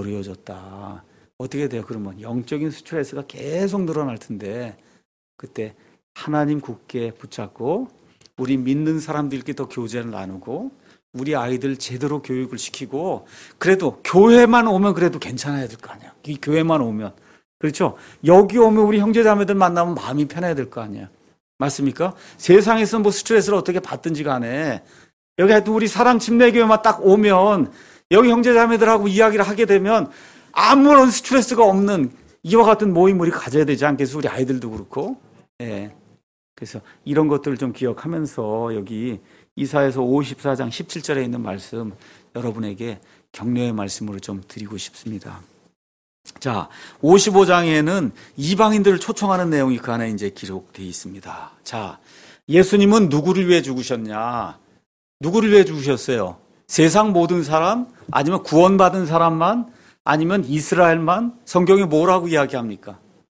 어려워졌다. 어떻게 돼요? 그러면 영적인 스트레스가 계속 늘어날 텐데 그때 하나님 굳게 붙잡고 우리 믿는 사람들끼리 더 교제를 나누고 우리 아이들 제대로 교육을 시키고 그래도 교회만 오면 그래도 괜찮아야 될 거 아니야. 이 교회만 오면. 그렇죠? 여기 오면 우리 형제자매들 만나면 마음이 편해야 될 거 아니야. 맞습니까? 세상에서 뭐 스트레스를 어떻게 받든지 간에 여기 하여튼 우리 사랑 침례교회만 딱 오면 여기 형제자매들하고 이야기를 하게 되면 아무런 스트레스가 없는 이와 같은 모임을 우리 가져야 되지 않겠어요? 우리 아이들도 그렇고. 그래서 이런 것들을 좀 기억하면서 여기 이사야서 54장 17절에 있는 말씀 여러분에게 격려의 말씀으로 좀 드리고 싶습니다. 자, 55장에는 이방인들을 초청하는 내용이 그 안에 이제 기록되어 있습니다. 자, 예수님은 누구를 위해 죽으셨냐? 누구를 위해 죽으셨어요? 세상 모든 사람? 아니면 구원받은 사람만? 아니면 이스라엘만? 성경이 뭐라고 이야기합니까?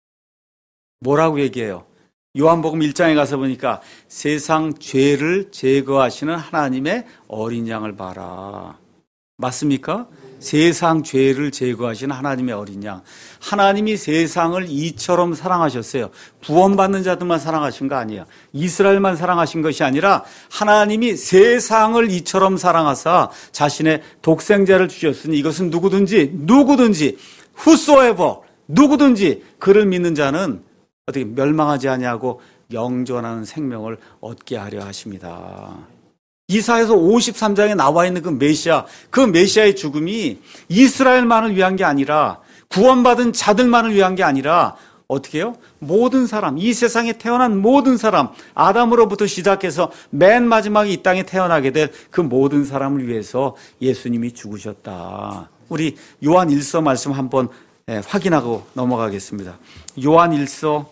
뭐라고 얘기해요? 요한복음 1장에 가서 보니까 세상 죄를 제거하시는 하나님의 어린 양을 봐라. 맞습니까? 세상 죄를 제거하시는 하나님의 어린 양. 하나님이 세상을 이처럼 사랑하셨어요. 구원받는 자들만 사랑하신 거 아니에요. 이스라엘만 사랑하신 것이 아니라 하나님이 세상을 이처럼 사랑하사 자신의 독생자를 주셨으니 이것은 누구든지 whosoever 누구든지 그를 믿는 자는 어떻게 멸망하지 아니하고 영존하는 생명을 얻게 하려 하십니다. 이사야서 53장에 나와 있는 그 메시아의 죽음이 이스라엘만을 위한 게 아니라 구원받은 자들만을 위한 게 아니라 어떻게 해요? 모든 사람, 이 세상에 태어난 모든 사람, 아담으로부터 시작해서 맨 마지막에 이 땅에 태어나게 될 그 모든 사람을 위해서 예수님이 죽으셨다. 우리 요한 1서 말씀 한번 확인하고 넘어가겠습니다. 요한 1서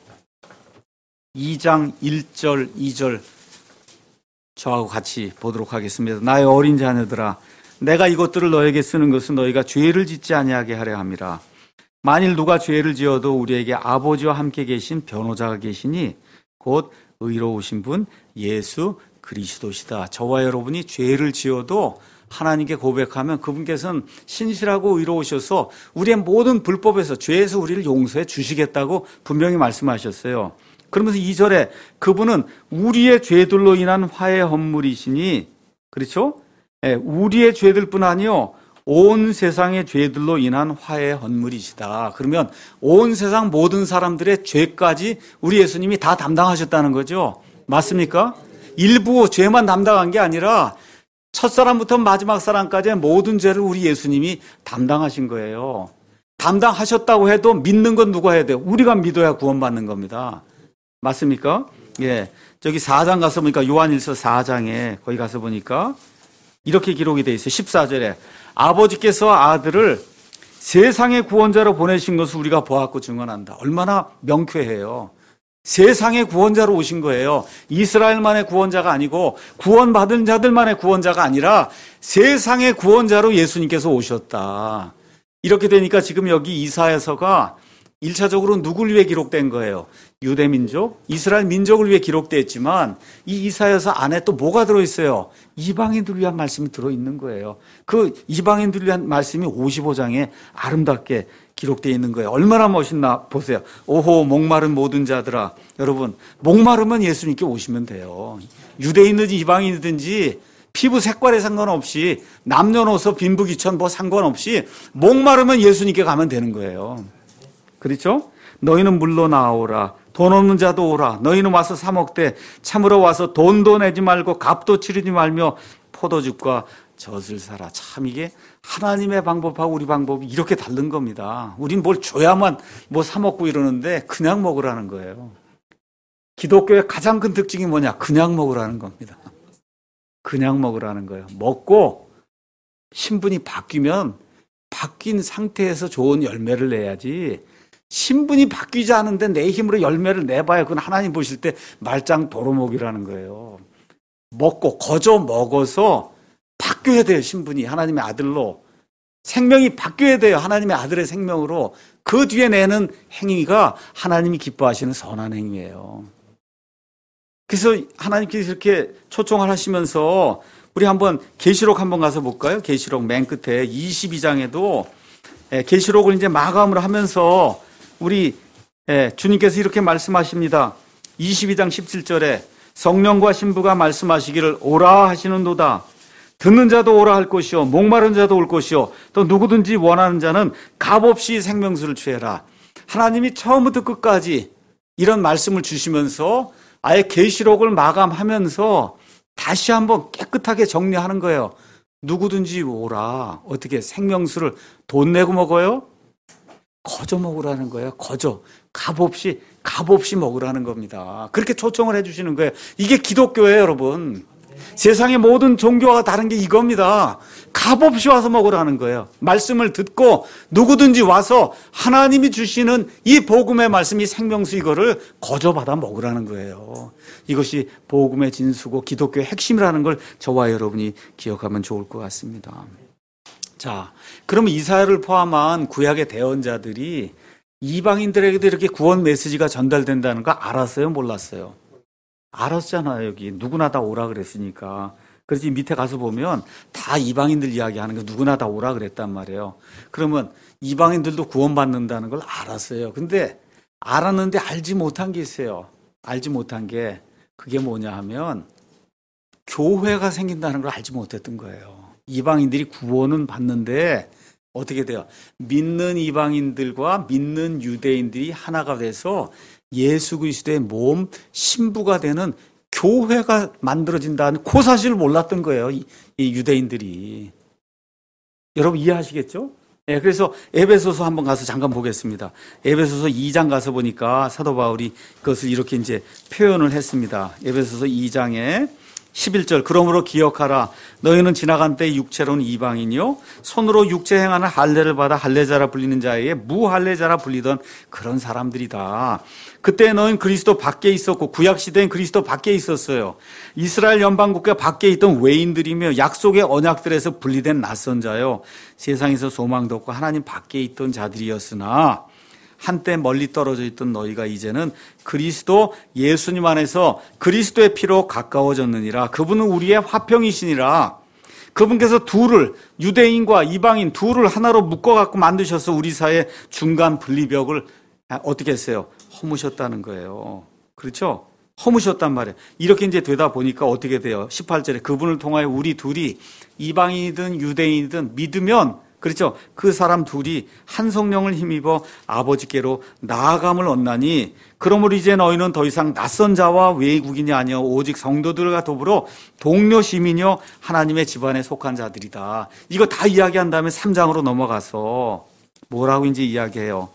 2장 1절 2절 저하고 같이 보도록 하겠습니다. 나의 어린 자녀들아, 내가 이것들을 너에게 쓰는 것은 너희가 죄를 짓지 아니하게 하려 함이라. 만일 누가 죄를 지어도 우리에게 아버지와 함께 계신 변호자가 계시니 곧 의로우신 분 예수 그리스도시다. 저와 여러분이 죄를 지어도 하나님께 고백하면 그분께서는 신실하고 의로우셔서 우리의 모든 불법에서 죄에서 우리를 용서해 주시겠다고 분명히 말씀하셨어요. 그러면서 2절에 그분은 우리의 죄들로 인한 화의 헌물이시니, 그렇죠? 우리의 죄들뿐 아니요 온 세상의 죄들로 인한 화의 헌물이시다. 그러면 온 세상 모든 사람들의 죄까지 우리 예수님이 다 담당하셨다는 거죠. 맞습니까? 일부 죄만 담당한 게 아니라 첫사람부터 마지막 사람까지의 모든 죄를 우리 예수님이 담당하신 거예요. 담당하셨다고 해도 믿는 건 누가 해야 돼요? 우리가 믿어야 구원받는 겁니다. 맞습니까? 예. 저기 4장 가서 보니까 요한일서 4장에 거기 가서 보니까 이렇게 기록이 되어 있어요. 14절에 아버지께서 아들을 세상의 구원자로 보내신 것을 우리가 보았고 증언한다. 얼마나 명쾌해요. 세상의 구원자로 오신 거예요. 이스라엘만의 구원자가 아니고 구원받은 자들만의 구원자가 아니라 세상의 구원자로 예수님께서 오셨다. 이렇게 되니까 지금 여기 이사야서가 1차적으로 누굴 위해 기록된 거예요? 유대민족, 이스라엘 민족을 위해 기록되었지만 이 이사야서 안에 또 뭐가 들어있어요? 이방인들을 위한 말씀이 들어있는 거예요. 그 이방인들을 위한 말씀이 55장에 아름답게 기록되어 있는 거예요. 얼마나 멋있나 보세요. 오호 목마른 모든 자들아. 여러분 목마르면 예수님께 오시면 돼요. 유대인이든지 이방인이든지 피부 색깔에 상관없이 남녀노소 빈부귀천 뭐 상관없이 목마르면 예수님께 가면 되는 거예요. 그렇죠? 너희는 물로 나오라. 돈 없는 자도 오라. 너희는 와서 사 먹되 참으로 와서 돈도 내지 말고 값도 치르지 말며 포도즙과 젖을 사라. 참 이게 하나님의 방법하고 우리 방법이 이렇게 다른 겁니다. 우린 뭘 줘야만 뭐 사 먹고 이러는데 그냥 먹으라는 거예요. 기독교의 가장 큰 특징이 뭐냐? 그냥 먹으라는 겁니다. 그냥 먹으라는 거예요. 먹고 신분이 바뀌면 바뀐 상태에서 좋은 열매를 내야지, 신분이 바뀌지 않은데 내 힘으로 열매를 내봐야 그건 하나님 보실 때 말짱 도루묵이라는 거예요. 먹고 거저 먹어서 바뀌어야 돼요. 신분이 하나님의 아들로, 생명이 바뀌어야 돼요. 하나님의 아들의 생명으로. 그 뒤에 내는 행위가 하나님이 기뻐하시는 선한 행위예요. 그래서 하나님께서 이렇게 초청을 하시면서 우리 한번 계시록 한번 가서 볼까요? 계시록 맨 끝에 22장에도 계시록을 이제 마감을 하면서 우리 주님께서 이렇게 말씀하십니다. 22장 17절에 성령과 신부가 말씀하시기를 오라 하시는도다. 듣는 자도 오라 할 것이요 목마른 자도 올 것이요 또 누구든지 원하는 자는 값없이 생명수를 취해라. 하나님이 처음부터 끝까지 이런 말씀을 주시면서 아예 계시록을 마감하면서 다시 한번 깨끗하게 정리하는 거예요. 누구든지 오라. 어떻게 생명수를 돈 내고 먹어요? 거저 먹으라는 거예요. 거저. 값없이 먹으라는 겁니다. 그렇게 초청을 해주시는 거예요. 이게 기독교예요, 여러분. 세상의 모든 종교와 다른 게 이겁니다. 값없이 와서 먹으라는 거예요. 말씀을 듣고 누구든지 와서 하나님이 주시는 이 복음의 말씀이 생명수, 이거를 거저 받아 먹으라는 거예요. 이것이 복음의 진수고 기독교의 핵심이라는 걸 저와 여러분이 기억하면 좋을 것 같습니다. 자, 그러면 이사야를 포함한 구약의 대언자들이 이방인들에게도 이렇게 구원 메시지가 전달된다는 거 알았어요? 몰랐어요? 알았잖아요. 여기 누구나 다 오라 그랬으니까. 그래서 밑에 가서 보면 다 이방인들 이야기하는 거 누구나 다 오라 그랬단 말이에요. 그러면 이방인들도 구원받는다는 걸 알았어요. 근데 알았는데 알지 못한 게 있어요. 알지 못한 게 그게 뭐냐 하면 교회가 생긴다는 걸 알지 못했던 거예요. 이방인들이 구원은 받는데 어떻게 돼요? 믿는 이방인들과 믿는 유대인들이 하나가 돼서 예수 그리스도의 몸 신부가 되는 교회가 만들어진다는 그 사실을 몰랐던 거예요. 이 유대인들이. 여러분 이해하시겠죠? 네, 그래서 에베소서 한번 가서 잠깐 보겠습니다. 에베소서 2장 가서 보니까 사도 바울이 그것을 이렇게 이제 표현을 했습니다. 에베소서 2장에 11절, 그러므로 기억하라. 너희는 지나간 때 육체로는 이방인이요 손으로 육체 행하는 할례를 받아 할례자라 불리는 자에게 무할례자라 불리던 그런 사람들이다. 그때 너희는 그리스도 밖에 있었고 구약 시대엔 그리스도 밖에 있었어요. 이스라엘 연방국가 밖에 있던 외인들이며 약속의 언약들에서 분리된 낯선 자요 세상에서 소망도 없고 하나님 밖에 있던 자들이었으나 한때 멀리 떨어져 있던 너희가 이제는 그리스도 예수님 안에서 그리스도의 피로 가까워졌느니라. 그분은 우리의 화평이시니라. 그분께서 둘을, 유대인과 이방인 둘을 하나로 묶어갖고 만드셔서 우리 사이의 중간 분리벽을 어떻게 했어요? 허무셨다는 거예요. 그렇죠? 허무셨단 말이에요. 이렇게 이제 되다 보니까 어떻게 돼요? 18절에 그분을 통하여 우리 둘이 이방인이든 유대인이든 믿으면, 그렇죠? 그 사람 둘이 한 성령을 힘입어 아버지께로 나아감을 얻나니 그러므로 이제 너희는 더 이상 낯선 자와 외국인이 아니여 오직 성도들과 더불어 동료 시민이요 하나님의 집안에 속한 자들이다. 이거 다 이야기한 다음에 3장으로 넘어가서 뭐라고 이제 이야기해요?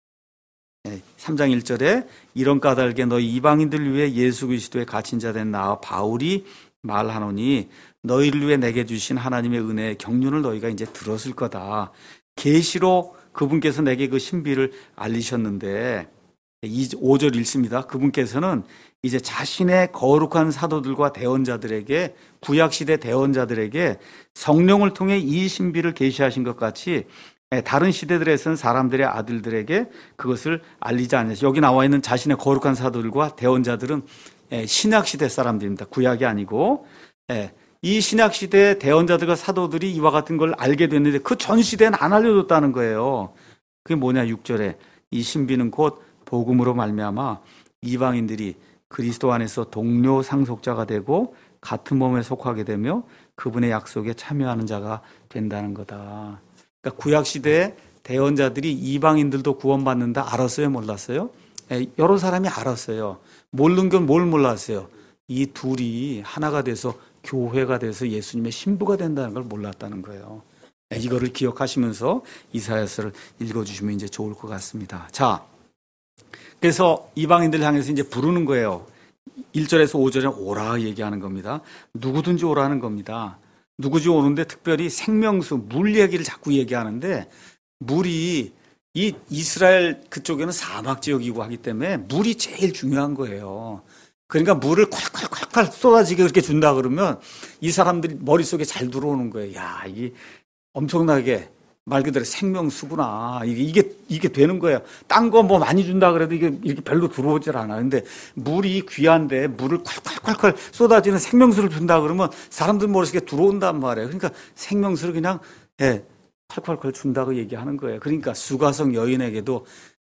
3장 1절에 이런 까닭에 너희 이방인들 위해 예수 그리스도의 갇힌 자 된 나 바울이 말하노니 너희를 위해 내게 주신 하나님의 은혜의 경륜을 너희가 이제 들었을 거다. 계시로 그분께서 내게 그 신비를 알리셨는데 5절 읽습니다. 그분께서는 이제 자신의 거룩한 사도들과 대언자들에게 구약시대 대언자들에게 성령을 통해 이 신비를 계시하신 것 같이 다른 시대들에서는 사람들의 아들들에게 그것을 알리지 않으셨어요. 여기 나와 있는 자신의 거룩한 사도들과 대언자들은 신약시대 사람들입니다. 구약이 아니고 이 신약시대 대언자들과 사도들이 이와 같은 걸 알게 됐는데 그 전 시대는 안 알려줬다는 거예요. 그게 뭐냐 6절에 이 신비는 곧 복음으로 말미암아 이방인들이 그리스도 안에서 동료 상속자가 되고 같은 몸에 속하게 되며 그분의 약속에 참여하는 자가 된다는 거다. 그러니까 구약시대의 대언자들이 이방인들도 구원받는다 알았어요? 몰랐어요? 여러 사람이 알았어요. 모르는 건 뭘 몰랐어요? 이 둘이 하나가 돼서 교회가 돼서 예수님의 신부가 된다는 걸 몰랐다는 거예요. 이거를 기억하시면서 이사야서를 읽어주시면 이제 좋을 것 같습니다. 자, 그래서 이방인들 향해서 이제 부르는 거예요. 1절에서 5절에 오라 얘기하는 겁니다. 누구든지 오라는 겁니다. 누구든지 오는데 특별히 생명수, 물 얘기를 자꾸 얘기하는데 물이 이 이스라엘 그쪽에는 사막 지역이고 하기 때문에 물이 제일 중요한 거예요. 그러니까 물을 콸콸콸콸 쏟아지게 그렇게 준다 그러면 이 사람들이 머릿속에 잘 들어오는 거예요. 야, 이게 엄청나게 말 그대로 생명수구나. 이게 되는 거예요. 딴 거 뭐 많이 준다 그래도 이게 이렇게 별로 들어오질 않아. 근데 물이 귀한데 물을 콸콸콸콸 쏟아지는 생명수를 준다 그러면 사람들 머릿속에 들어온단 말이에요. 그러니까 생명수를 그냥 콸콸콸 준다고 얘기하는 거예요. 그러니까 수가성 여인에게도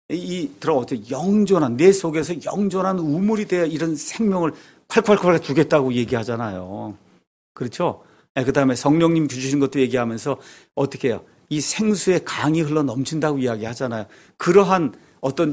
어떻게 영존한, 내 속에서 영존한 우물이 되어 이런 생명을 콸콸콸 주겠다고 얘기하잖아요. 그렇죠? 그 다음에 성령님 주시는 것도 얘기하면서 어떻게 해요? 이 생수의 강이 흘러 넘친다고 이야기하잖아요. 그러한 어떤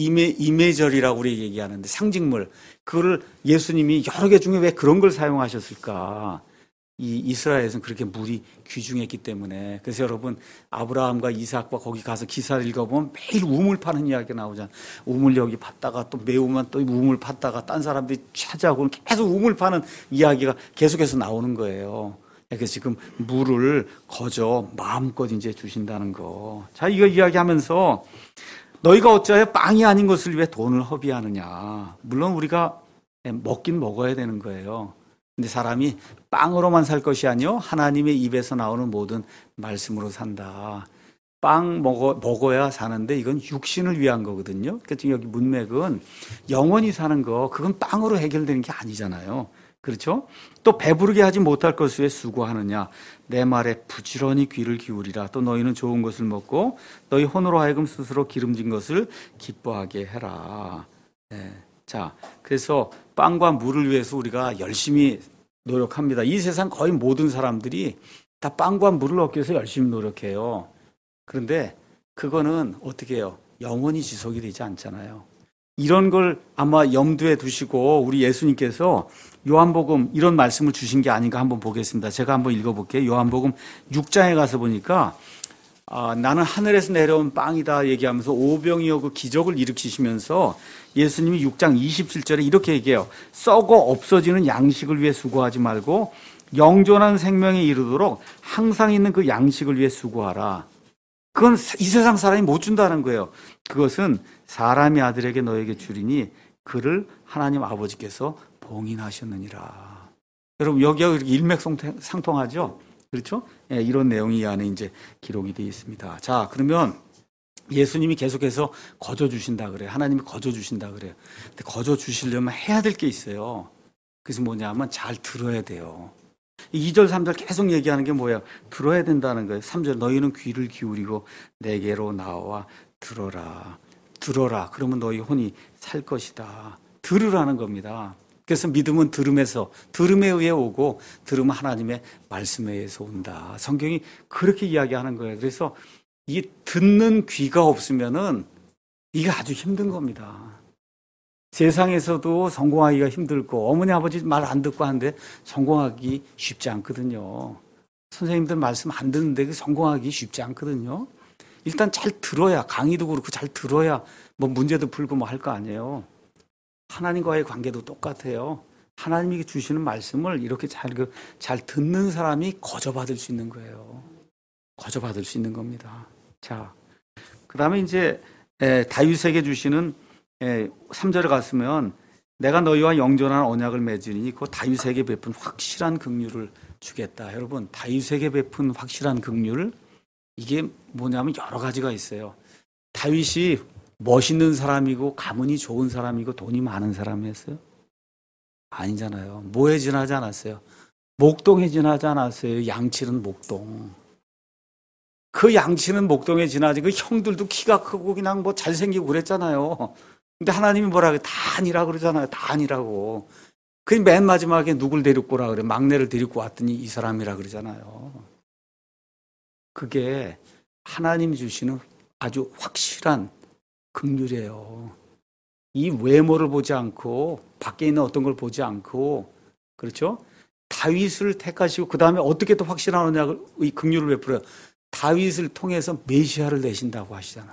이메저리라고 우리 얘기하는데 상징물, 그거를 예수님이 여러 개 중에 왜 그런 걸 사용하셨을까? 이 이스라엘에서는 그렇게 물이 귀중했기 때문에. 그래서 여러분 아브라함과 이삭과 거기 가서 기사를 읽어보면 매일 우물 파는 이야기가 나오잖아요. 우물 여기 팠다가 또 매우면 또 우물 팠다가 딴 사람들이 찾아오고 계속 우물 파는 이야기가 계속해서 나오는 거예요. 그래서 지금 물을 거저 마음껏 이제 주신다는 거. 자, 이거 이야기하면서 너희가 어찌하여 빵이 아닌 것을 위해 돈을 허비하느냐. 물론 우리가 먹긴 먹어야 되는 거예요. 근데 사람이 빵으로만 살 것이 아니요 하나님의 입에서 나오는 모든 말씀으로 산다. 빵 먹어야 사는데 이건 육신을 위한 거거든요. 그러니까 여기 문맥은 영원히 사는 거, 그건 빵으로 해결되는 게 아니잖아요. 그렇죠? 또 배부르게 하지 못할 것을 위해 수고하느냐. 내 말에 부지런히 귀를 기울이라. 또 너희는 좋은 것을 먹고 너희 혼으로 하여금 스스로 기름진 것을 기뻐하게 해라. 자, 그래서 빵과 물을 위해서 우리가 열심히 노력합니다. 이 세상 거의 모든 사람들이 다 빵과 물을 얻기 위해서 열심히 노력해요. 그런데 그거는 어떻게 해요? 영원히 지속이 되지 않잖아요. 이런 걸 아마 염두에 두시고 우리 예수님께서 요한복음 이런 말씀을 주신 게 아닌가 한번 보겠습니다. 제가 한번 읽어볼게요. 요한복음 6장에 가서 보니까 나는 하늘에서 내려온 빵이다 얘기하면서 오병이어 그 기적을 일으키시면서 예수님이 6장 27절에 이렇게 얘기해요. 썩어 없어지는 양식을 위해 수고하지 말고 영존한 생명에 이르도록 항상 있는 그 양식을 위해 수고하라. 그건 이 세상 사람이 못 준다는 거예요. 그것은 사람이 아들에게 너에게 주리니 그를 하나님 아버지께서 봉인하셨느니라. 여러분 여기가 그렇게 일맥상통하죠? 그렇죠? 예, 이런 내용이 이 안에 이제 기록이 되어 있습니다. 자, 그러면 예수님이 계속해서 거저 주신다 그래요. 하나님이 거저 주신다 그래요. 근데 거저 주시려면 해야 될 게 있어요. 그래서 뭐냐면 잘 들어야 돼요. 2절, 3절 계속 얘기하는 게 뭐예요? 들어야 된다는 거예요. 3절 너희는 귀를 기울이고 내게로 나와 들어라. 들어라. 그러면 너희 혼이 살 것이다. 들으라는 겁니다. 그래서 믿음은 들음에 의해 오고 들음은 하나님의 말씀에 의해서 온다. 성경이 그렇게 이야기하는 거예요. 그래서 이 듣는 귀가 없으면은 이게 아주 힘든 겁니다. 세상에서도 성공하기가 힘들고 어머니 아버지 말 안 듣고 하는데 성공하기 쉽지 않거든요. 선생님들 말씀 안 듣는데 성공하기 쉽지 않거든요. 일단 잘 들어야 강의도 그렇고 잘 들어야 뭐 문제도 풀고 뭐 할 거 아니에요. 하나님과의 관계도 똑같아요. 하나님이 주시는 말씀을 이렇게 잘 듣는 사람이 거저받을 수 있는 거예요. 거저받을 수 있는 겁니다. 자, 그 다음에 이제 다윗에게 주시는 3절에 갔으면 내가 너희와 영존한 언약을 맺으니 그 다윗에게 베푼 확실한 긍휼을 주겠다. 여러분 다윗에게 베푼 확실한 긍휼 이게 뭐냐면 여러 가지가 있어요. 다윗이 멋있는 사람이고 가문이 좋은 사람이고 돈이 많은 사람이었어요? 아니잖아요. 뭐에 지나지 않았어요? 목동에 지나지 않았어요. 양치는 목동. 그 양치는 목동에 지나지 그 형들도 키가 크고 그냥 뭐 잘생기고 그랬잖아요. 근데 하나님이 뭐라 그래? 다 아니라 그러잖아요. 다 아니라고. 그 맨 마지막에 누굴 데리고 오라 그래? 막내를 데리고 왔더니 이 사람이라 그러잖아요. 그게 하나님이 주시는 아주 확실한 긍휼이에요. 이 외모를 보지 않고 밖에 있는 어떤 걸 보지 않고 그렇죠? 다윗을 택하시고 그 다음에 어떻게 또 확실한 언약을 이 긍휼을 베풀어요? 다윗을 통해서 메시아를 내신다고 하시잖아요.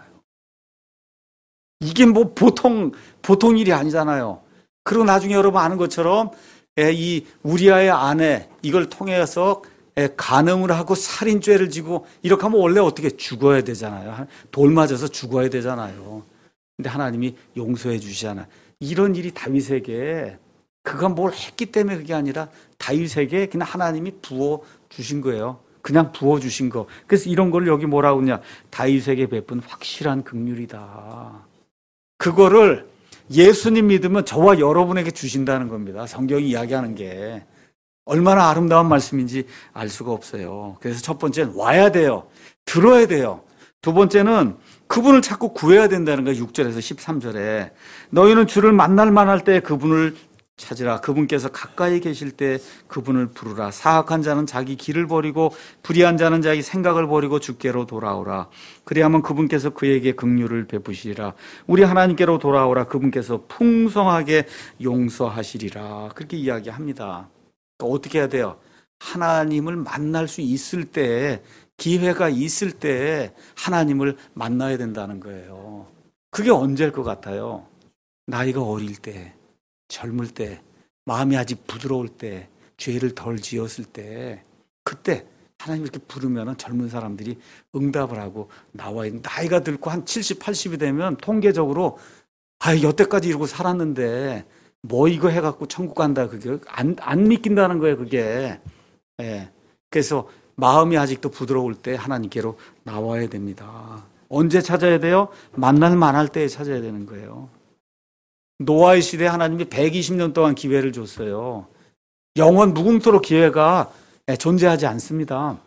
이게 뭐 보통 일이 아니잖아요. 그리고 나중에 여러분 아는 것처럼 이 우리아의 아내 이걸 통해서 간음을 하고 살인죄를 지고 이렇게 하면 원래 어떻게 죽어야 되잖아요. 돌 맞아서 죽어야 되잖아요. 근데 하나님이 용서해 주시잖아요. 이런 일이 다윗에게 그가 뭘 했기 때문에 그게 아니라 다윗에게 그냥 하나님이 부어 주신 거예요. 그냥 부어 주신 거. 그래서 이런 걸 여기 뭐라고 하냐? 다윗에게 베푼 확실한 긍휼이다. 그거를 예수님 믿으면 저와 여러분에게 주신다는 겁니다. 성경이 이야기하는 게. 얼마나 아름다운 말씀인지 알 수가 없어요. 그래서 첫 번째는 와야 돼요. 들어야 돼요. 두 번째는 그분을 자꾸 구해야 된다는 거예요. 6절에서 13절에. 너희는 주를 만날 만할 때 그분을 찾으라. 그분께서 가까이 계실 때 그분을 부르라. 사악한 자는 자기 길을 버리고 불의한 자는 자기 생각을 버리고 주께로 돌아오라. 그리하면 그분께서 그에게 긍휼을 베푸시리라. 우리 하나님께로 돌아오라. 그분께서 풍성하게 용서하시리라. 그렇게 이야기합니다. 또 어떻게 해야 돼요? 하나님을 만날 수 있을 때, 기회가 있을 때 하나님을 만나야 된다는 거예요. 그게 언제일 것 같아요? 나이가 어릴 때, 젊을 때, 마음이 아직 부드러울 때, 죄를 덜 지었을 때, 그때 하나님 이렇게 부르면 젊은 사람들이 응답을 하고 나와야 돼. 나이가 들고 한 70, 80이 되면 통계적으로 여태까지 이러고 살았는데 뭐 이거 해갖고 천국 간다. 그게 안 믿긴다는 거예요, 그게. 예. 그래서 마음이 아직도 부드러울 때 하나님께로 나와야 됩니다. 언제 찾아야 돼요? 만날 만할 때 찾아야 되는 거예요. 노아의 시대에 하나님이 120년 동안 기회를 줬어요. 영원 무궁토록 기회가 존재하지 않습니다.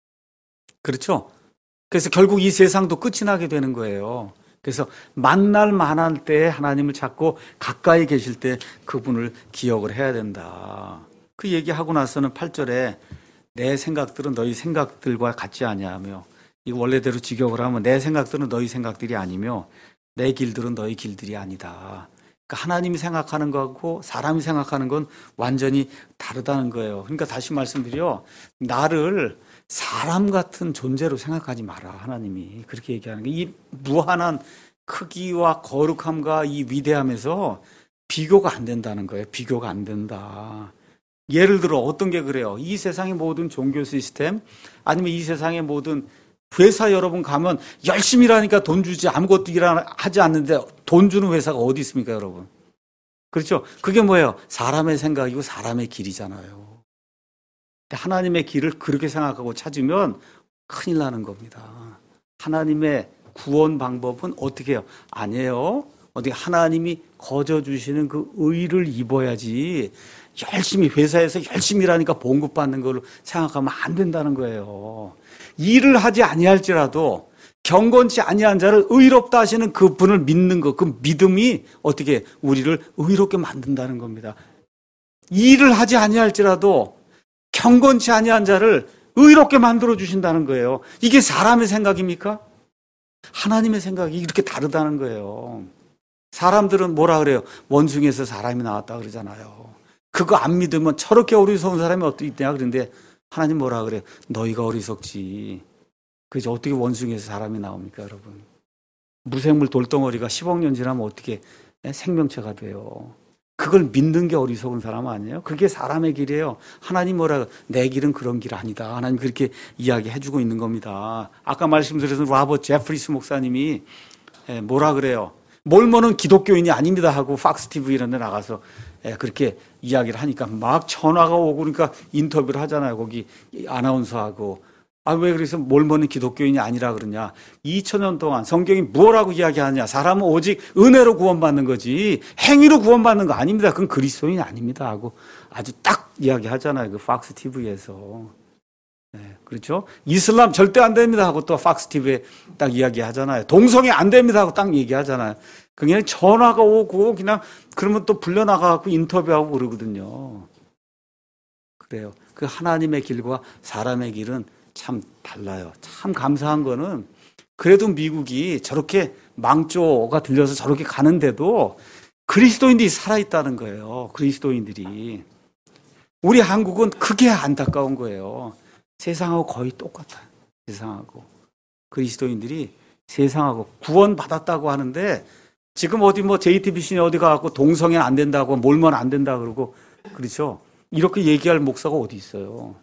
그렇죠? 그래서 결국 이 세상도 끝이 나게 되는 거예요. 그래서 만날 만할 때 하나님을 찾고 가까이 계실 때 그분을 기억을 해야 된다. 그 얘기하고 나서는 8절에 내 생각들은 너희 생각들과 같지 아니하며, 이거 원래대로 직역을 하면 내 생각들은 너희 생각들이 아니며 내 길들은 너희 길들이 아니다. 그러니까 하나님이 생각하는 거하고 사람이 생각하는 건 완전히 다르다는 거예요. 그러니까 다시 말씀드려, 나를 사람 같은 존재로 생각하지 마라. 하나님이 그렇게 얘기하는 게, 이 무한한 크기와 거룩함과 이 위대함에서 비교가 안 된다는 거예요. 비교가 안 된다. 예를 들어 어떤 게 그래요? 이 세상의 모든 종교 시스템, 아니면 이 세상의 모든 회사, 여러분 가면 열심히 일하니까 돈 주지, 아무것도 하지 않는데 돈 주는 회사가 어디 있습니까, 여러분? 그렇죠? 그게 뭐예요? 사람의 생각이고 사람의 길이잖아요. 하나님의 길을 그렇게 생각하고 찾으면 큰일 나는 겁니다. 하나님의 구원 방법은 어떻게 해요? 아니에요. 어떻게 하나님이 거저 주시는 그 의를 입어야지, 열심히 회사에서 열심히 일하니까 봉급 받는 걸로 생각하면 안 된다는 거예요. 일을 하지 아니할지라도 경건치 아니한 자를 의롭다 하시는 그 분을 믿는 것, 그 믿음이 어떻게 우리를 의롭게 만든다는 겁니다. 일을 하지 아니할지라도 경건치 아니한 자를 의롭게 만들어 주신다는 거예요. 이게 사람의 생각입니까? 하나님의 생각이 이렇게 다르다는 거예요. 사람들은 뭐라 그래요? 원숭이에서 사람이 나왔다 그러잖아요. 그거 안 믿으면 저렇게 어리석은 사람이 어떻게 있냐 그런데, 하나님 뭐라 그래요? 너희가 어리석지. 그래서 어떻게 원숭이에서 사람이 나옵니까, 여러분? 무생물 돌덩어리가 10억 년 지나면 어떻게 생명체가 돼요? 그걸 믿는 게 어리석은 사람 아니에요? 그게 사람의 길이에요. 하나님 뭐라 그래요? 내 길은 그런 길 아니다. 하나님 그렇게 이야기해주고 있는 겁니다. 아까 말씀드렸던 로버트 제프리스 목사님이 뭐라 그래요? 몰모는 기독교인이 아닙니다 하고 팍스 TV 이런 데 나가서 그렇게 이야기를 하니까 막 전화가 오고, 그러니까 인터뷰를 하잖아요. 거기 아나운서하고. 왜 그래서 몰모는 기독교인이 아니라 그러냐. 2000년 동안 성경이 뭐라고 이야기하느냐. 사람은 오직 은혜로 구원받는 거지 행위로 구원받는 거 아닙니다. 그건 그리스도인이 아닙니다 하고 아주 딱 이야기하잖아요. 그 팍스 TV에서. 네, 그렇죠? 이슬람 절대 안 됩니다 하고 또 팍스 TV에 딱 이야기하잖아요. 동성애 안 됩니다 하고 딱 얘기하잖아요. 그냥 전화가 오고 그냥 그러면 또 불려나가고 인터뷰하고 그러거든요. 그래요. 그 하나님의 길과 사람의 길은 참 달라요. 참 감사한 거는, 그래도 미국이 저렇게 망조가 들려서 저렇게 가는데도 그리스도인들이 살아있다는 거예요. 그리스도인들이. 우리 한국은 그게 안타까운 거예요. 세상하고 거의 똑같아요. 세상하고. 그리스도인들이 세상하고 구원받았다고 하는데, 지금 어디 JTBC 어디 가고 동성애 안 된다고, 몰면 안 된다 그러고, 그렇죠? 이렇게 얘기할 목사가 어디 있어요?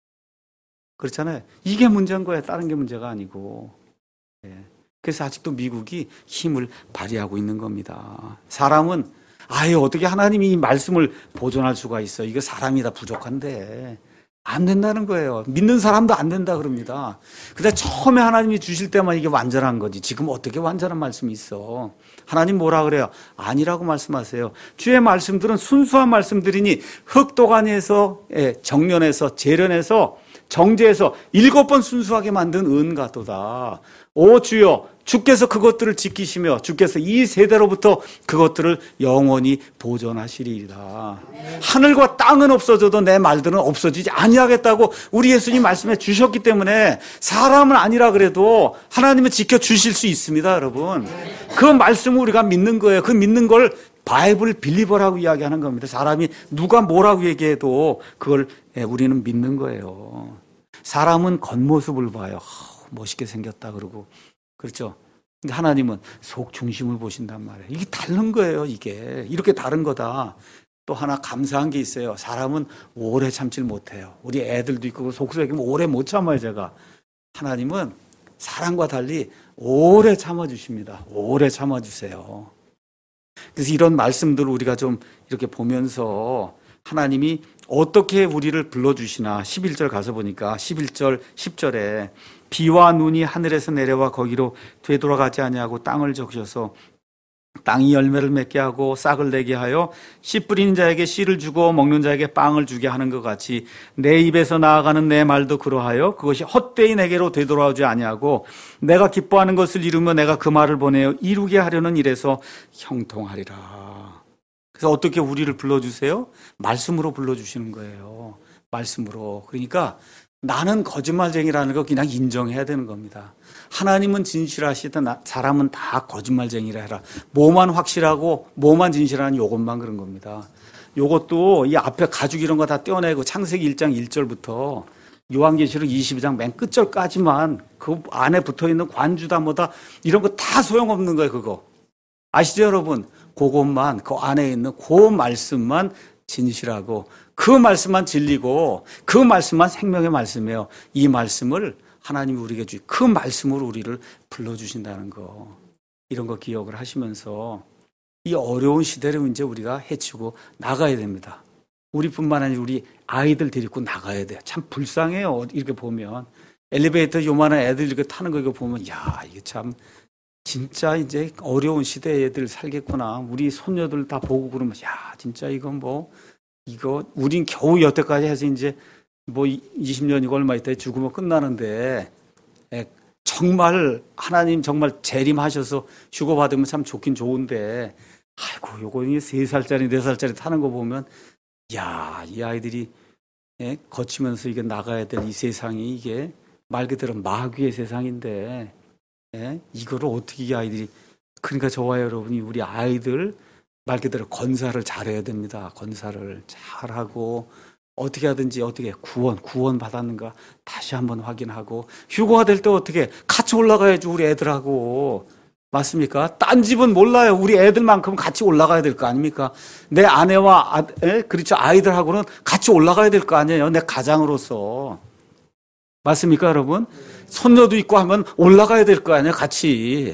그렇잖아요. 이게 문제인 거예요. 다른 게 문제가 아니고. 그래서 아직도 미국이 힘을 발휘하고 있는 겁니다. 사람은 어떻게 하나님이 이 말씀을 보존할 수가 있어? 이거 사람이 다 부족한데. 안 된다는 거예요. 믿는 사람도 안 된다 그럽니다. 근데 처음에 하나님이 주실 때만 이게 완전한 거지. 지금 어떻게 완전한 말씀이 있어? 하나님 뭐라 그래요? 아니라고 말씀하세요. 주의 말씀들은 순수한 말씀들이니 흙도가니에서 정련해서 재련해서 정제해서 7번 순수하게 만든 은가도다. 오 주여, 주께서 그것들을 지키시며 주께서 이 세대로부터 그것들을 영원히 보존하시리이다. 하늘과 땅은 없어져도 내 말들은 없어지지 아니하겠다고 우리 예수님 말씀해 주셨기 때문에 사람은 아니라 그래도 하나님은 지켜주실 수 있습니다, 여러분. 그 말씀을 우리가 믿는 거예요. 그 믿는 걸 바이블 빌리버라고 이야기하는 겁니다. 사람이 누가 뭐라고 얘기해도 그걸 우리는 믿는 거예요. 사람은 겉모습을 봐요. 멋있게 생겼다 그러고, 그렇죠? 근데 하나님은 속 중심을 보신단 말이에요. 이게 다른 거예요. 이게 이렇게 다른 거다. 또 하나 감사한 게 있어요. 사람은 오래 참질 못해요. 우리 애들도 있고 속수에게는 오래 못 참아요. 제가. 하나님은 사람과 달리 오래 참아주십니다. 오래 참아주세요. 그래서 이런 말씀들을 우리가 좀 이렇게 보면서 하나님이 어떻게 우리를 불러주시나. 11절 가서 보니까 11절 10절에 비와 눈이 하늘에서 내려와 거기로 되돌아가지 아니하고 땅을 적셔서 땅이 열매를 맺게 하고 싹을 내게 하여 씨 뿌리는 자에게 씨를 주고 먹는 자에게 빵을 주게 하는 것 같이 내 입에서 나아가는 내 말도 그러하여 그것이 헛되이 내게로 되돌아오지 아니하고 내가 기뻐하는 것을 이루며 내가 그 말을 보내어 이루게 하려는 일에서 형통하리라. 그래서 어떻게 우리를 불러주세요? 말씀으로 불러주시는 거예요. 말씀으로. 그러니까 나는 거짓말쟁이라는 거 그냥 인정해야 되는 겁니다. 하나님은 진실하시든 사람은 다 거짓말쟁이라 해라. 뭐만 확실하고 뭐만 진실하는 요것만 그런 겁니다. 요것도 이 앞에 가죽 이런 거 다 떼어내고 창세기 1장 1절부터 요한계시록 22장 맨 끝절까지만 그 안에 붙어있는 관주다 뭐다 이런 거 다 소용없는 거예요. 그거 아시죠 여러분? 그것만 그 안에 있는 그 말씀만 진실하고 그 말씀만 진리고 그 말씀만 생명의 말씀이에요. 이 말씀을 하나님이 우리에게 그 말씀으로 우리를 불러주신다는 거 이런 거 기억을 하시면서 이 어려운 시대를 이제 우리가 헤치고 나가야 됩니다. 우리뿐만 아니라 우리 아이들 데리고 나가야 돼요. 참 불쌍해요. 이렇게 보면 엘리베이터 요만한 애들 이렇게 타는 거 이거 보면 야 이게 참 진짜 이제 어려운 시대에 애들 살겠구나. 우리 손녀들 다 보고 그러면 야 진짜 이건 뭐 이거 우린 겨우 여태까지 해서 이제 뭐 20년이고 얼마 있다 죽으면 끝나는데 정말 하나님 정말 재림하셔서 휴거 받으면 참 좋긴 좋은데 아이고 요거 3살짜리 4살짜리 타는 거 보면 야 이 아이들이 거치면서 이게 나가야 될 이 세상이 이게 말 그대로 마귀의 세상인데 이거를 어떻게 이 아이들이 그러니까 저와 여러분이 우리 아이들 말 그대로 건사를 잘해야 됩니다. 건사를 잘하고 어떻게 하든지 어떻게 구원 받았는가 다시 한번 확인하고 휴거가 될 때 어떻게 같이 올라가야지 우리 애들하고 맞습니까? 딴 집은 몰라요. 우리 애들만큼 같이 올라가야 될 거 아닙니까? 내 아내와 그렇죠 아이들하고는 같이 올라가야 될 거 아니에요. 내 가장으로서 맞습니까, 여러분? 손녀도 있고 하면 올라가야 될 거 아니에요, 같이.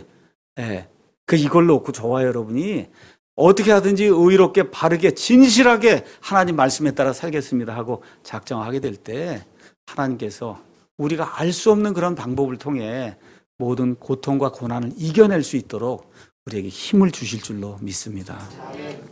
그 이걸 놓고 저와 여러분이 어떻게 하든지 의롭게 바르게 진실하게 하나님 말씀에 따라 살겠습니다 하고 작정하게 될 때 하나님께서 우리가 알 수 없는 그런 방법을 통해 모든 고통과 고난을 이겨낼 수 있도록 우리에게 힘을 주실 줄로 믿습니다.